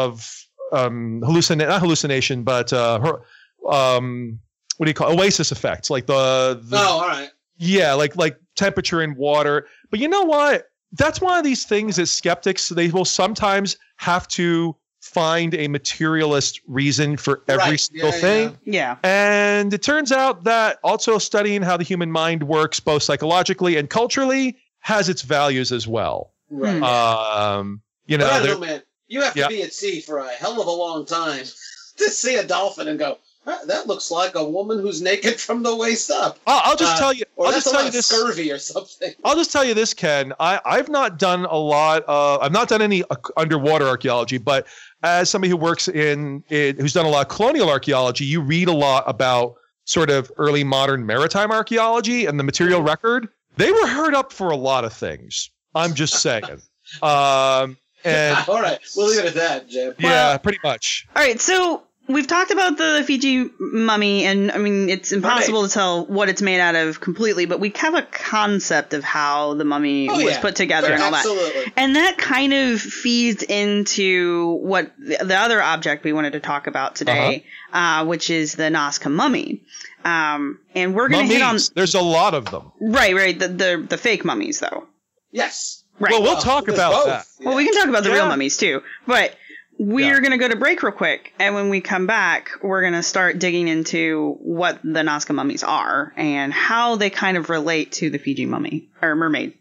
not hallucination, but what do you call oasis effects, like the all right. Yeah, like temperature in water. But you know what? That's one of these things that skeptics, they will sometimes have to find a materialist reason for every single thing. Yeah. And it turns out that also studying how the human mind works both psychologically and culturally has its values as well. Right. Man, you have to be at sea for a hell of a long time to see a dolphin and go, that looks like a woman who's naked from the waist up. I'll just tell you. Or I'll that's just tell you this scurvy or something. I'll just tell you this, Ken. I've not done a lot. I've not done any underwater archaeology, but as somebody who works who's done a lot of colonial archaeology, you read a lot about sort of early modern maritime archaeology and the material record. They were hurt up for a lot of things. I'm just saying. And all right, we'll leave it at that, Jim. Yeah, pretty much. All right, so we've talked about the Fiji mummy, and I mean, it's impossible to tell what it's made out of completely, but we have a concept of how the mummy was put together and all that. And that kind of feeds into what the other object we wanted to talk about today, which is the Nazca mummy. And we're going to hit on... There's a lot of them. Right. The fake mummies, though. Yes. Right. Well, we'll talk about that. Yeah. Well, we can talk about the real mummies, too. But... We're going to go to break real quick, and when we come back, we're going to start digging into what the Nazca mummies are and how they kind of relate to the Fiji mummy, or mermaid.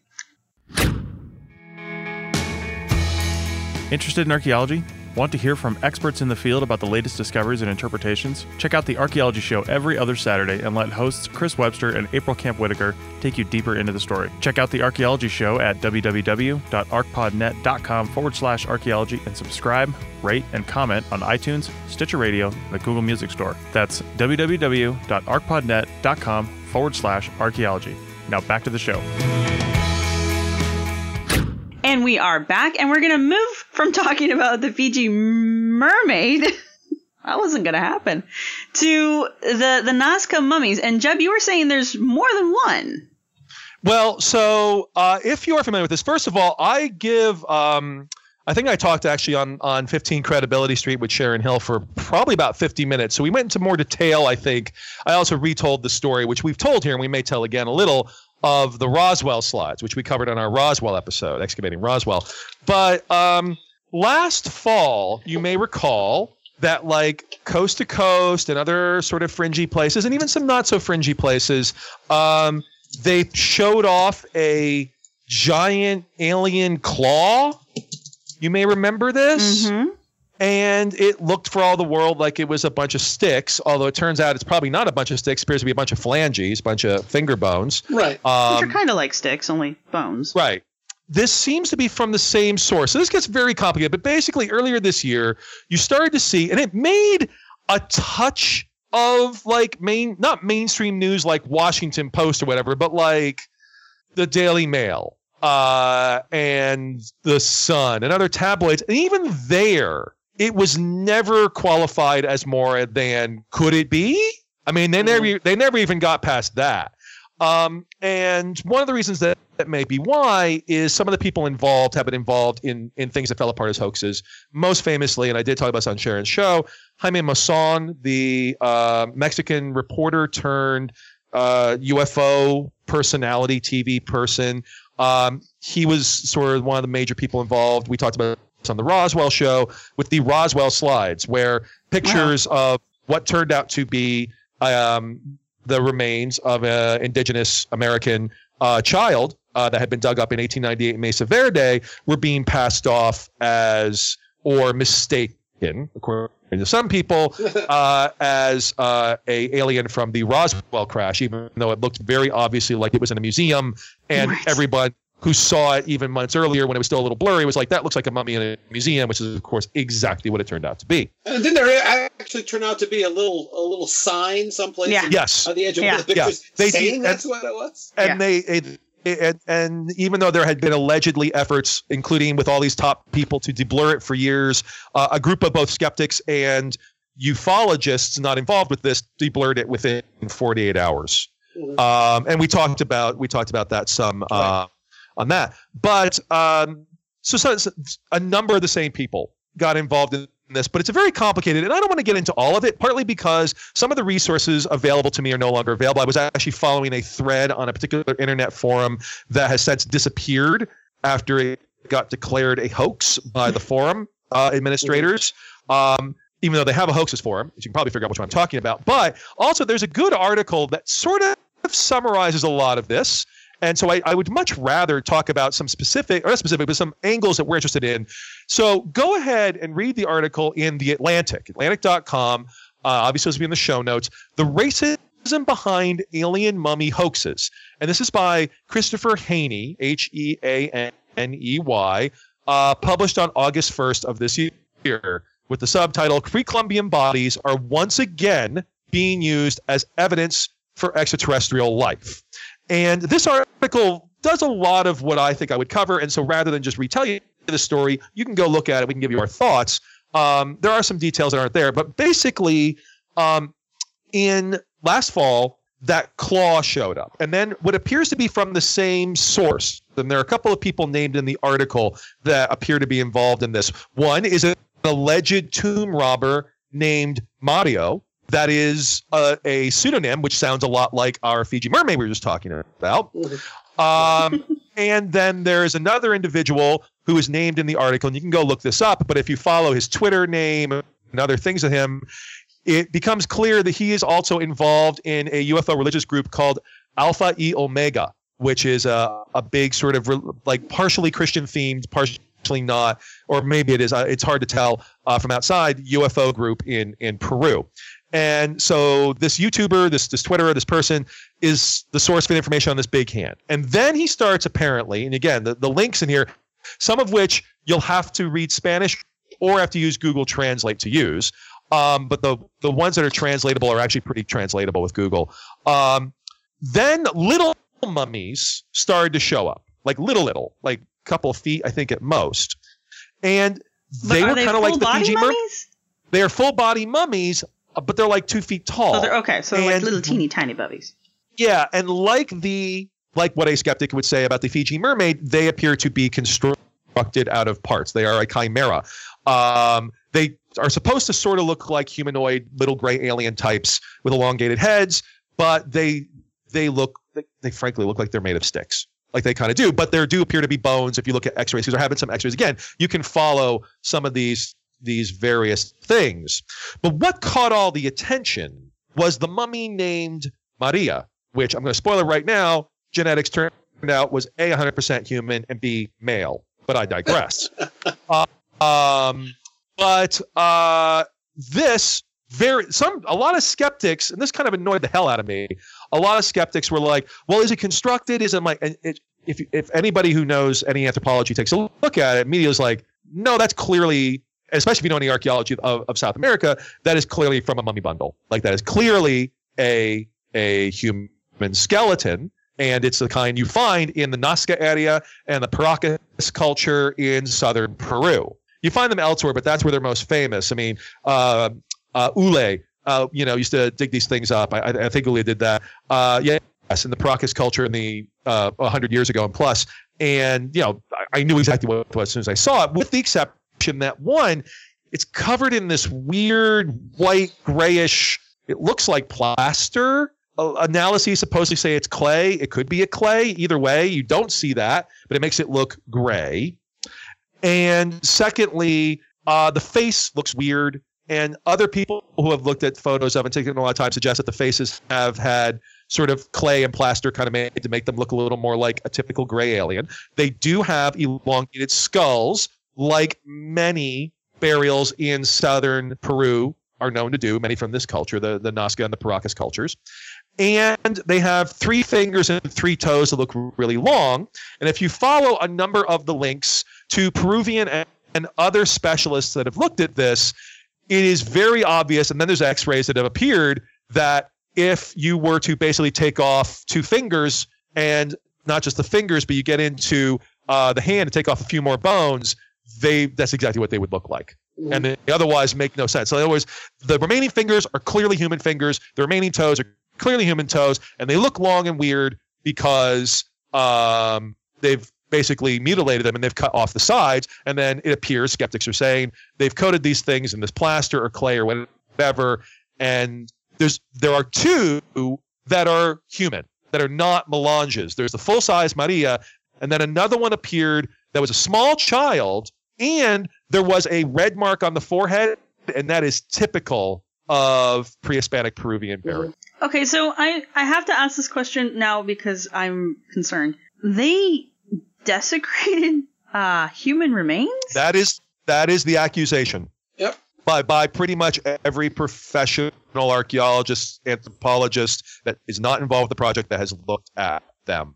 Interested in archaeology? Want to hear from experts in the field about the latest discoveries and interpretations? Check out the Archaeology Show every other Saturday and let hosts Chris Webster and April Camp Whitaker take you deeper into the story. Check out the Archaeology Show at www.arcpodnet.com/archaeology and subscribe, rate, and comment on iTunes, Stitcher Radio, and the Google Music Store. That's www.arcpodnet.com/archaeology. Now back to the show. And we are back, and we're going to move from talking about the Fiji mermaid, that wasn't going to happen, to the Nazca mummies. And Jeb, you were saying there's more than one. Well, so if you are familiar with this, first of all, I give, I think I talked actually on 15 Credibility Street with Sharon Hill for probably about 50 minutes. So we went into more detail, I think. I also retold the story, which we've told here, and we may tell again a little, of the Roswell slides, which we covered on our Roswell episode, Excavating Roswell. But last fall, you may recall that like Coast to Coast and other sort of fringy places, and even some not so fringy places, they showed off a giant alien claw. You may remember this. Mm-hmm. And it looked for all the world like it was a bunch of sticks, although it turns out it's probably not a bunch of sticks. It appears to be a bunch of phalanges, a bunch of finger bones. Right. Which are kind of like sticks, only bones. Right. This seems to be from the same source. So this gets very complicated. But basically, earlier this year, you started to see, and it made a touch of like not mainstream news like Washington Post or whatever, but like the Daily Mail and the Sun and other tabloids. And even there, it was never qualified as more than could it be? I mean, they never even got past that. And one of the reasons that may be why is some of the people involved have been involved in things that fell apart as hoaxes. Most famously, and I did talk about this on Sharon's show, Jaime Maussan, the Mexican reporter turned UFO personality, TV person. He was sort of one of the major people involved. We talked about on the Roswell show with the Roswell slides, where pictures of what turned out to be the remains of an indigenous American child that had been dug up in 1898 in Mesa Verde were being passed off as or mistaken, according to some people as a alien from the Roswell crash, even though it looked very obviously like it was in a museum, and everyone who saw it even months earlier when it was still a little blurry was like, that looks like a mummy in a museum, which is, of course, exactly what it turned out to be. And didn't there actually turn out to be a little sign someplace Yes. on the edge of one of the pictures saying that's what it was? And and even though there had been allegedly efforts, including with all these top people, to deblur it for years, a group of both skeptics and ufologists not involved with this deblurred it within 48 hours. Mm-hmm. And we talked about that some on that. But so a number of the same people got involved in this, but it's a very complicated, and I don't want to get into all of it, partly because some of the resources available to me are no longer available. I was actually following a thread on a particular internet forum that has since disappeared after it got declared a hoax by the forum administrators. Even though they have a hoaxes forum, as you can probably figure out which one I'm talking about. But also there's a good article that sort of summarizes a lot of this. And so I would much rather talk about some specific, or not specific, but some angles that we're interested in. So go ahead and read the article in The Atlantic, Atlantic.com. Obviously, this will be in the show notes. The Racism Behind Alien Mummy Hoaxes. And this is by Christopher Haney, Heaney, published on August 1st of this year, with the subtitle, Pre-Columbian Bodies Are Once Again Being Used as Evidence for Extraterrestrial Life. And this article does a lot of what I think I would cover. And so rather than just retell you the story, you can go look at it. We can give you our thoughts. There are some details that aren't there. But basically, in last fall, that claw showed up. And then what appears to be from the same source, and there are a couple of people named in the article that appear to be involved in this. One is an alleged tomb robber named Mario. That is a pseudonym, which sounds a lot like our Fiji mermaid we were just talking about. And then there's another individual who is named in the article, and you can go look this up. But if you follow his Twitter name and other things of him, it becomes clear that he is also involved in a UFO religious group called Alpha E Omega, which is a big sort of like partially Christian themed, partially not, or maybe it is. It's hard to tell from outside, UFO group in Peru. And so this YouTuber, this Twitterer, this person is the source for the information on this big hand. And then he starts apparently, and again, the links in here, some of which you'll have to read Spanish or have to use Google Translate to use. But the ones that are translatable are actually pretty translatable with Google. Then little mummies started to show up, like little, like a couple of feet, I think at most. And they were kind of like the Fiji mummies? They are full body mummies, but they're like 2 feet tall. So they're like little teeny tiny bubbies. Yeah, and like what a skeptic would say about the Fiji mermaid, they appear to be constructed out of parts. They are a chimera. They are supposed to sort of look like humanoid little gray alien types with elongated heads, but they frankly look like they're made of sticks. Like they kind of do, but there do appear to be bones. If you look at x-rays, because they're having some x-rays again, you can follow some of these various things. But what caught all the attention was the mummy named Maria, which I'm going to spoil it right now. Genetics turned out was A, 100% human, and B, male. But I digress. A lot of skeptics, and this kind of annoyed the hell out of me. A lot of skeptics were like, "Well, is it constructed? Is it like?" If anybody who knows any anthropology takes a look at it, media is like, "No, that's clearly." Especially if you know any archaeology of South America, that is clearly from a mummy bundle. Like that is clearly a human skeleton, and it's the kind you find in the Nazca area and the Paracas culture in southern Peru. You find them elsewhere, but that's where they're most famous. I mean, Ule, used to dig these things up. I think Ule did that. Yes, in the Paracas culture in the 100 years ago and plus. And I knew exactly what it was as soon as I saw it, with the exception that one, it's covered in this weird white grayish, it looks like plaster. Analyses supposedly say it's clay. It could be a clay. Either way, you don't see that, but it makes it look gray. And secondly, the face looks weird. And other people who have looked at photos of and taken a lot of time suggest that the faces have had sort of clay and plaster kind of made to make them look a little more like a typical gray alien. They do have elongated skulls, like many burials in southern Peru are known to do, many from this culture, the Nazca and the Paracas cultures. And they have 3 fingers and 3 toes that look really long. And if you follow a number of the links to Peruvian and other specialists that have looked at this, it is very obvious, and then there's x-rays that have appeared, that if you were to basically take off 2 fingers, and not just the fingers, but you get into the hand and take off a few more bones, that's exactly what they would look like. And they otherwise make no sense. So in other words, the remaining fingers are clearly human fingers. The remaining toes are clearly human toes, and they look long and weird because they've basically mutilated them and they've cut off the sides. And then it appears, skeptics are saying, they've coated these things in this plaster or clay or whatever. And there are 2 that are human, that are not melanges. There's the full-size Maria, and then another one appeared that was a small child, and there was a red mark on the forehead, and that is typical of pre-Hispanic Peruvian burial. Okay, so I have to ask this question now because I'm concerned. They desecrated human remains? That is the accusation. Yep. By pretty much every professional archaeologist, anthropologist that is not involved with the project that has looked at them.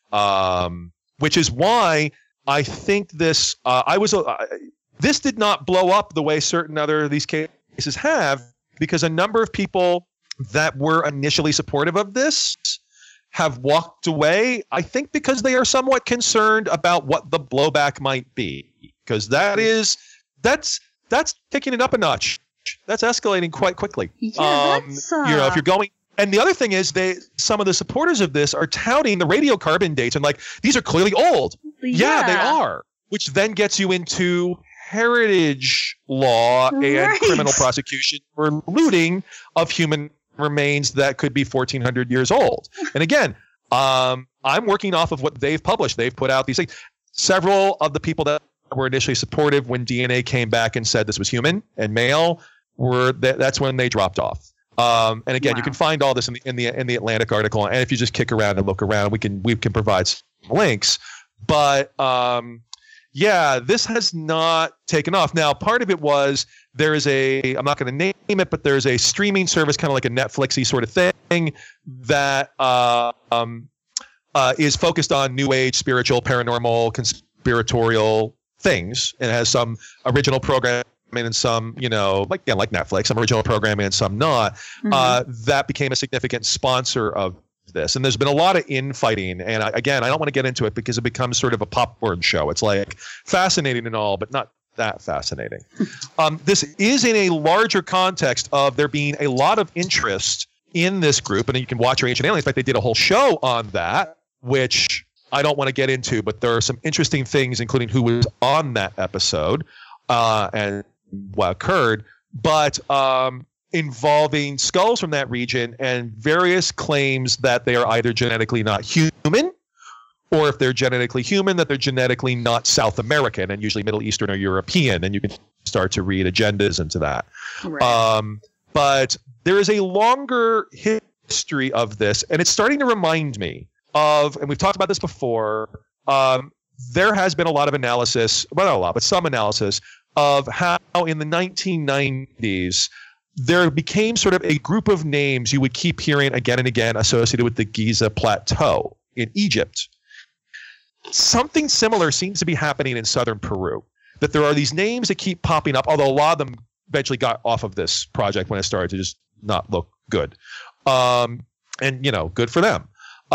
Which is why I think this this did not blow up the way certain other of these cases have, because a number of people that were initially supportive of this have walked away, I think because they are somewhat concerned about what the blowback might be, because that's taking it up a notch. That's escalating quite quickly. Yeah, if you're going. And the other thing is, some of the supporters of this are touting the radiocarbon dates and like, these are clearly old. Yeah, they are, which then gets you into heritage law and criminal prosecution for looting of human remains that could be 1,400 years old. And again, I'm working off of what they've published. They've put out these things. Several of the people that were initially supportive when DNA came back and said this was human and male that's when they dropped off. And again, you can find all this in the Atlantic article, and if you just kick around and look around, we can provide some links. But this has not taken off. Now, part of it was there is I'm not going to name it, but there's a streaming service, kind of like a Netflix-y sort of thing, that is focused on New Age, spiritual, paranormal, conspiratorial things, and has some original programming and some, like Netflix, some original programming and some not. That became a significant sponsor of this. And there's been a lot of infighting. And I don't want to get into it because it becomes sort of a popcorn show. It's like fascinating and all, but not that fascinating. This is in a larger context of there being a lot of interest in this group. And you can watch your Ancient Aliens. In fact, they did a whole show on that, which I don't want to get into, but there are some interesting things, including who was on that episode and what occurred, but involving skulls from that region and various claims that they are either genetically not human, or if they're genetically human, that they're genetically not South American and usually Middle Eastern or European. And you can start to read agendas into that. Right. But there is a longer history of this, and it's starting to remind me of, and we've talked about this before, there has been a lot of analysis, well, not a lot, but some analysis of how in the 1990s there became sort of a group of names you would keep hearing again and again associated with the Giza Plateau in Egypt. Something similar seems to be happening in southern Peru, that there are these names that keep popping up, although a lot of them eventually got off of this project when it started to just not look good. And, good for them.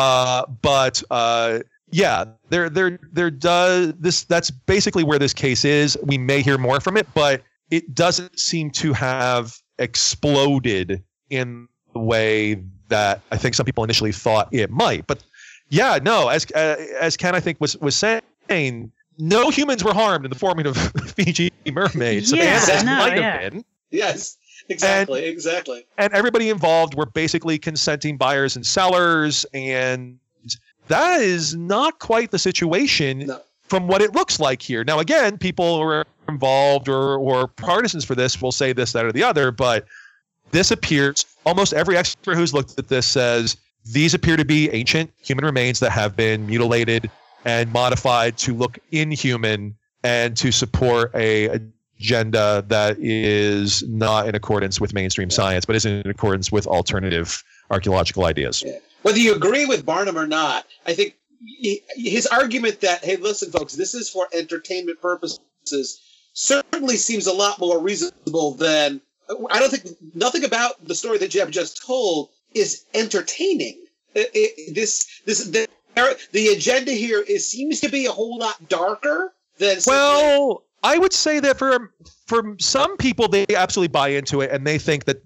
There does this. That's basically where this case is. We may hear more from it, but it doesn't seem to have exploded in the way that I think some people initially thought it might. But as Ken I think was saying, no humans were harmed in the forming of Fiji mermaids. Some animals might have been. Yes. Exactly. And everybody involved were basically consenting buyers and sellers, and that is not quite the situation from what it looks like here. Now, again, people who are involved or partisans for this will say this, that, or the other, but this appears, almost every expert who's looked at this says these appear to be ancient human remains that have been mutilated and modified to look inhuman and to support a agenda that is not in accordance with mainstream science, but is in accordance with alternative archaeological ideas. Yeah. Whether you agree with Barnum or not, I think his argument that, hey, listen, folks, this is for entertainment purposes certainly seems a lot more reasonable than, I don't think, nothing about the story that Jeb just told is entertaining. The agenda here seems to be a whole lot darker than. Well, I would say that for some people, they absolutely buy into it, and they think that,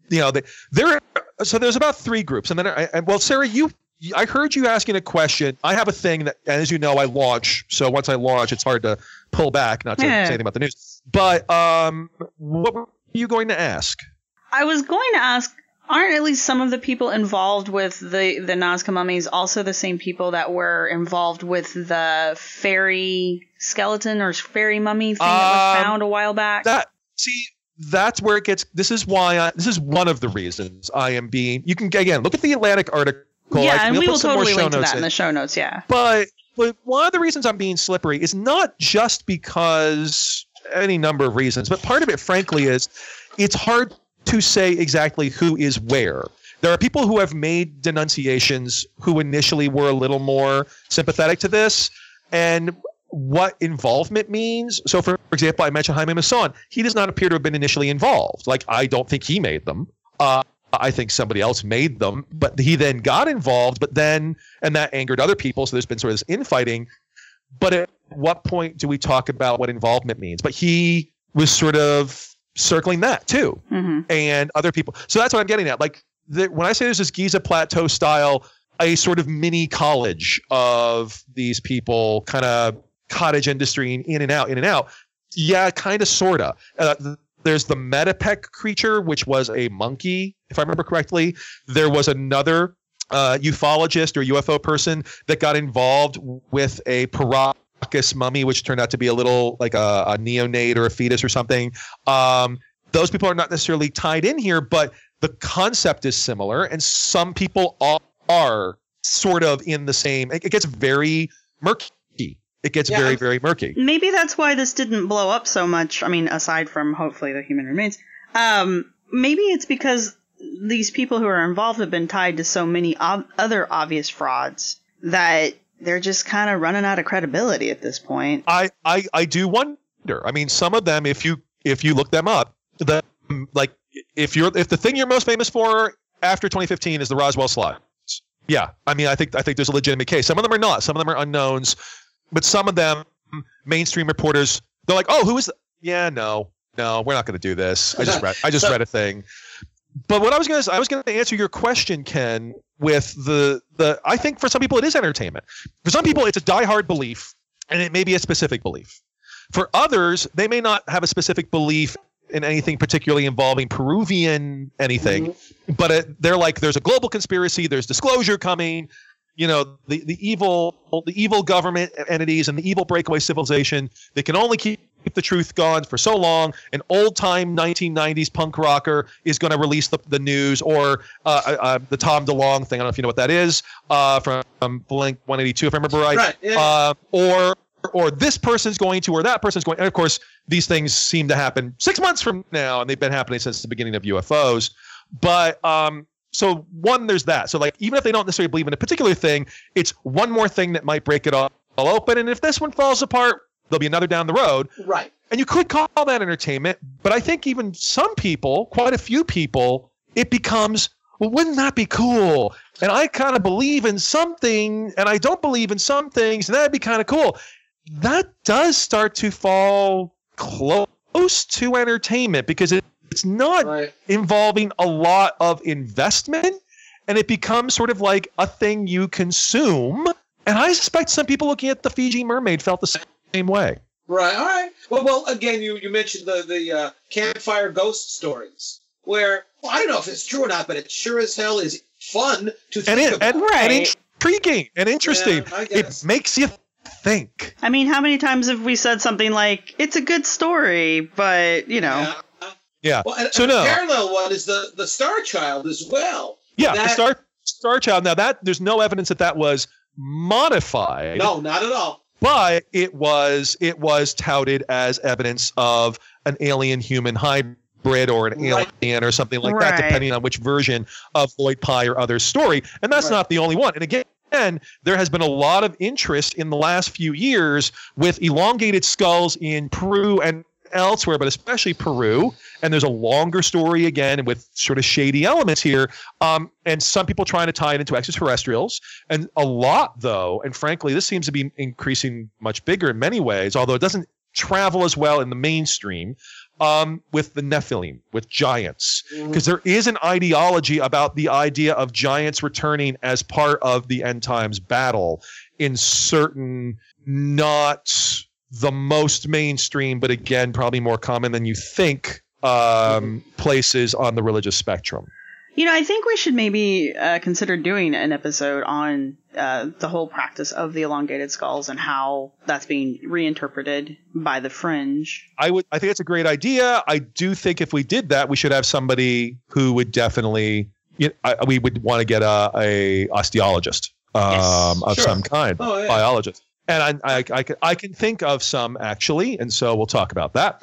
so there's about three groups, and then Sarah, I heard you asking a question. I have a thing that, as you know, I launch. So once I launch, it's hard to pull back, not to say anything about the news. But what were you going to ask? I was going to ask, aren't at least some of the people involved with the Nazca mummies also the same people that were involved with the fairy skeleton or fairy mummy thing that was found a while back? That's where it gets. This is why. This is one of the reasons I am being. You can again look at the Atlantic article. Yeah, and we will totally link to that in the show notes. Yeah, but one of the reasons I'm being slippery is not just because any number of reasons, but part of it, frankly, is it's hard to say exactly who is where. There are people who have made denunciations who initially were a little more sympathetic to this, and what involvement means. So, for example, I mentioned Jaime Maussan. He does not appear to have been initially involved. Like, I don't think he made them. I think somebody else made them, but he then got involved, and that angered other people. So there's been sort of this infighting. But at what point do we talk about what involvement means? But he was sort of circling that too, and other people. So that's what I'm getting at. Like, when I say there's this Giza Plateau style, a sort of mini college of these people, kind of cottage industry, in and out. Yeah, kind of, sort of. There's the Metapec creature, which was a monkey, if I remember correctly. There was another ufologist or UFO person that got involved with a Paracas mummy, which turned out to be a little like a neonate or a fetus or something. Those people are not necessarily tied in here, but the concept is similar, and some people are sort of in the same. It gets very murky. It gets very, very murky. Maybe that's why this didn't blow up so much. I mean, aside from hopefully the human remains. Maybe it's because these people who are involved have been tied to so many other obvious frauds that they're just kind of running out of credibility at this point. I do wonder. I mean, some of them, if you look them up, if the thing you're most famous for after 2015 is the Roswell slides. Yeah, I mean, I think there's a legitimate case. Some of them are not. Some of them are unknowns. But some of them, mainstream reporters, they're like, "Oh, who is that?" Yeah, no, we're not going to do this. I just read a thing. But what I was going to answer your question, Ken, with the I think for some people it is entertainment. For some people it's a diehard belief, and it may be a specific belief. For others, they may not have a specific belief in anything particularly involving Peruvian anything, but they're like, there's a global conspiracy, there's disclosure coming. You know, the evil government entities and the evil breakaway civilization, they can only keep the truth gone for so long. An old-time 1990s punk rocker is going to release the news, or the Tom DeLonge thing. I don't know if you know what that is, from Blink 182, if I remember right. Right, yeah. Or this person's going to, or that person's going. And, of course, these things seem to happen 6 months from now, and they've been happening since the beginning of UFOs. But so one, there's that. So like, even if they don't necessarily believe in a particular thing, it's one more thing that might break it all open. And if this one falls apart, there'll be another down the road. Right. And you could call that entertainment, but I think even some people, quite a few people, it becomes, well, wouldn't that be cool? And I kind of believe in something, and I don't believe in some things, and that'd be kind of cool. That does start to fall close to entertainment, because it's not involving a lot of investment, and it becomes sort of like a thing you consume. And I suspect some people looking at the Fiji Mermaid felt the same way. Right. All right. Well, again, you mentioned the campfire ghost stories, where, well, I don't know if it's true or not, but it sure as hell is fun to think about. And intriguing and interesting. Yeah, I guess. It makes you think. I mean, how many times have we said something like, it's a good story, but, you know. Yeah. Well, and the parallel one is the Star Child as well. Yeah, the Star Child. Now, there's no evidence that was modified. No, not at all. but it was touted as evidence of an alien-human hybrid or an alien or something like that, depending on which version of Lloyd Pye or other story. And that's not the only one. And again, there has been a lot of interest in the last few years with elongated skulls in Peru and elsewhere, but especially Peru. And there's a longer story again with sort of shady elements here. And some people trying to tie it into extraterrestrials. And a lot, though, and frankly, this seems to be increasing much bigger in many ways, although it doesn't travel as well in the mainstream, with the Nephilim, with giants. Because there is an ideology about the idea of giants returning as part of the end times battle in certain, not the most mainstream, but again, probably more common than you think, places on the religious spectrum. I think we should maybe consider doing an episode on the whole practice of the elongated skulls and how that's being reinterpreted by the fringe. I think it's a great idea. I do think if we did that, we should have somebody who would definitely, we would want to get a osteologist of some kind, biologist. And I can think of some actually, and so we'll talk about that.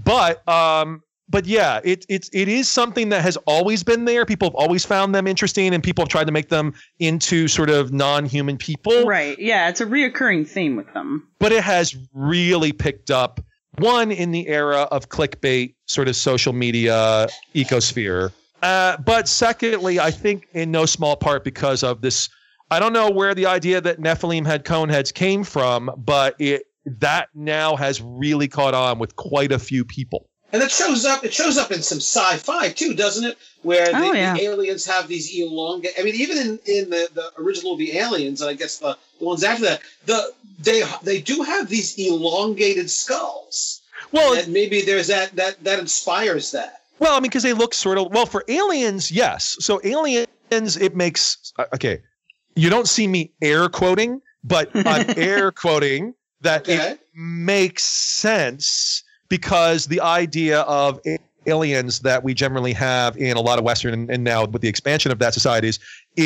But yeah, it is something that has always been there. People have always found them interesting, and people have tried to make them into sort of non-human people. Right. Yeah, it's a reoccurring theme with them. But it has really picked up, one, in the era of clickbait, sort of social media ecosphere. But secondly, I think in no small part because of this. I don't know where the idea that Nephilim had cone heads came from, but that now has really caught on with quite a few people. And it shows up in some sci-fi too, doesn't it? Where the aliens have these elongated. I mean, even in the original movie Aliens, and I guess the ones after that, they do have these elongated skulls. Well, and maybe there's that inspires that. Well, I mean, because they look sort of for aliens, yes. So aliens, it makes okay. You don't see me air quoting, but I'm air quoting that it makes sense because the idea of aliens that we generally have in a lot of Western and now with the expansion of that societies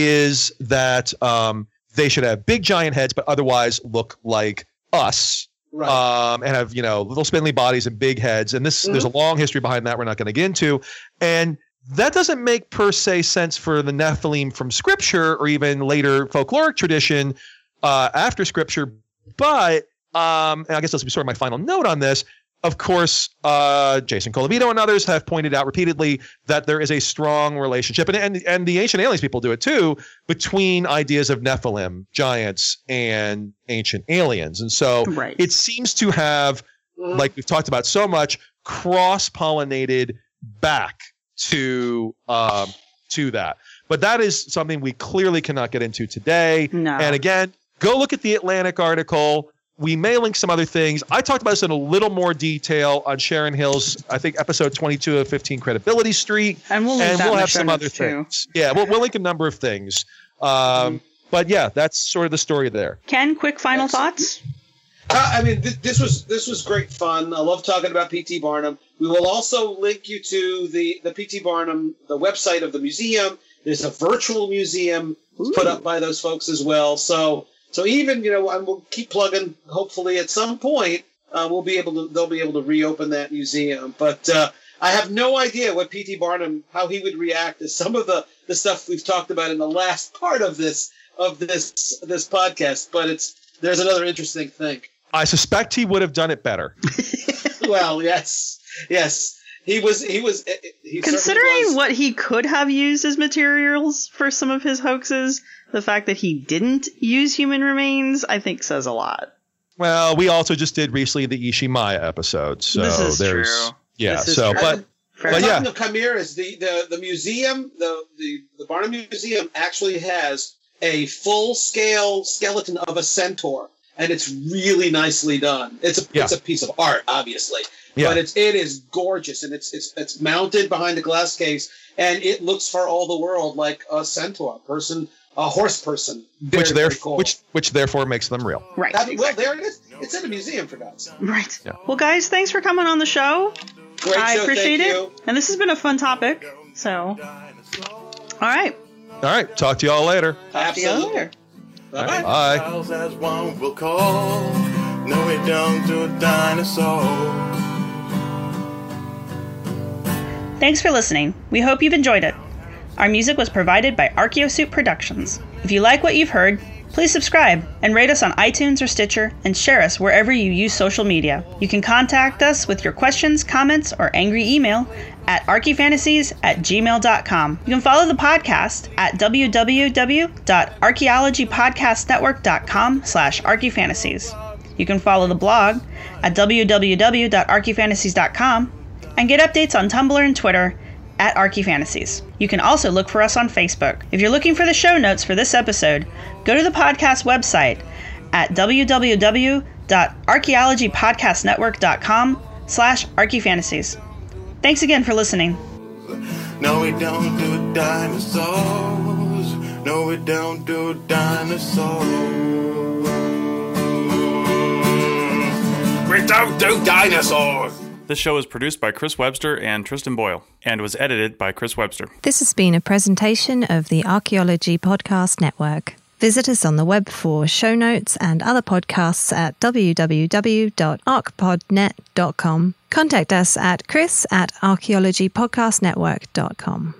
is that they should have big giant heads, but otherwise look like us. Right. And have, little spindly bodies and big heads. And there's a long history behind that we're not going to get into. And that doesn't make per se sense for the Nephilim from scripture or even later folkloric tradition after scripture. But, and I guess this will be sort of my final note on this. Of course, Jason Colavito and others have pointed out repeatedly that there is a strong relationship, and the ancient aliens people do it too, between ideas of Nephilim, giants, and ancient aliens. And so it seems to have, like we've talked about so much, cross-pollinated back to that. But that is something we clearly cannot get into today. No. And again, go look at the Atlantic article. We may link some other things. I talked about this in a little more detail on Sharon Hill's, I think, episode 22 of 15 Credibility Street. And we'll have some other things. Yeah, we'll link a number of things. But yeah, that's sort of the story there. Ken, quick final thoughts? I mean, this was great fun. I love talking about P.T. Barnum. We will also link you to the P.T. Barnum, the website of the museum. There's a virtual museum put up by those folks as well. So even, and we'll keep plugging. Hopefully, at some point, they'll be able to reopen that museum. But I have no idea what P.T. Barnum, how he would react to some of the stuff we've talked about in the last part of this podcast. But there's another interesting thing. I suspect he would have done it better. Well, yes. He considering what he could have used as materials for some of his hoaxes. The fact that he didn't use human remains, I think, says a lot. Well, we also just did recently the Ishimaya episode, so this is true. Yeah, this is so true. But yeah, the chimeras, the museum, the Barnum Museum actually has a full-scale skeleton of a centaur, and it's really nicely done. It's a piece of art, obviously. Yeah. But it is gorgeous, and it's mounted behind a glass case, and it looks for all the world like a centaur person. A horse person, very cool. which therefore makes them real. Right. Well, there it is. It's in a museum, for God's sake. Right. Yeah. Well, guys, thanks for coming on the show. Great show. I appreciate it. You. And this has been a fun topic. So, all right. Talk to you all later. Absolutely. Bye. As one will call. No, we don't do dinosaurs. Thanks for listening. We hope you've enjoyed it. Our music was provided by Archaeosuit Productions. If you like what you've heard, please subscribe and rate us on iTunes or Stitcher and share us wherever you use social media. You can contact us with your questions, comments, or angry email at archyfantasies@gmail.com. You can follow the podcast at www.archaeologypodcastnetwork.com/archyfantasies. You can follow the blog at www.archyfantasies.com and get updates on Tumblr and Twitter at archyfantasies. You can also look for us on Facebook. If you're looking for the show notes for this episode, go to the podcast website at www.archaeologypodcastnetwork.com/archyfantasies. Thanks again for listening. No, we don't do dinosaurs. No, we don't do dinosaurs. We don't do dinosaurs. This show is produced by Chris Webster and Tristan Boyle and was edited by Chris Webster. This has been a presentation of the Archaeology Podcast Network. Visit us on the web for show notes and other podcasts at www.archpodnet.com. Contact us at chris@archaeologypodcastnetwork.com.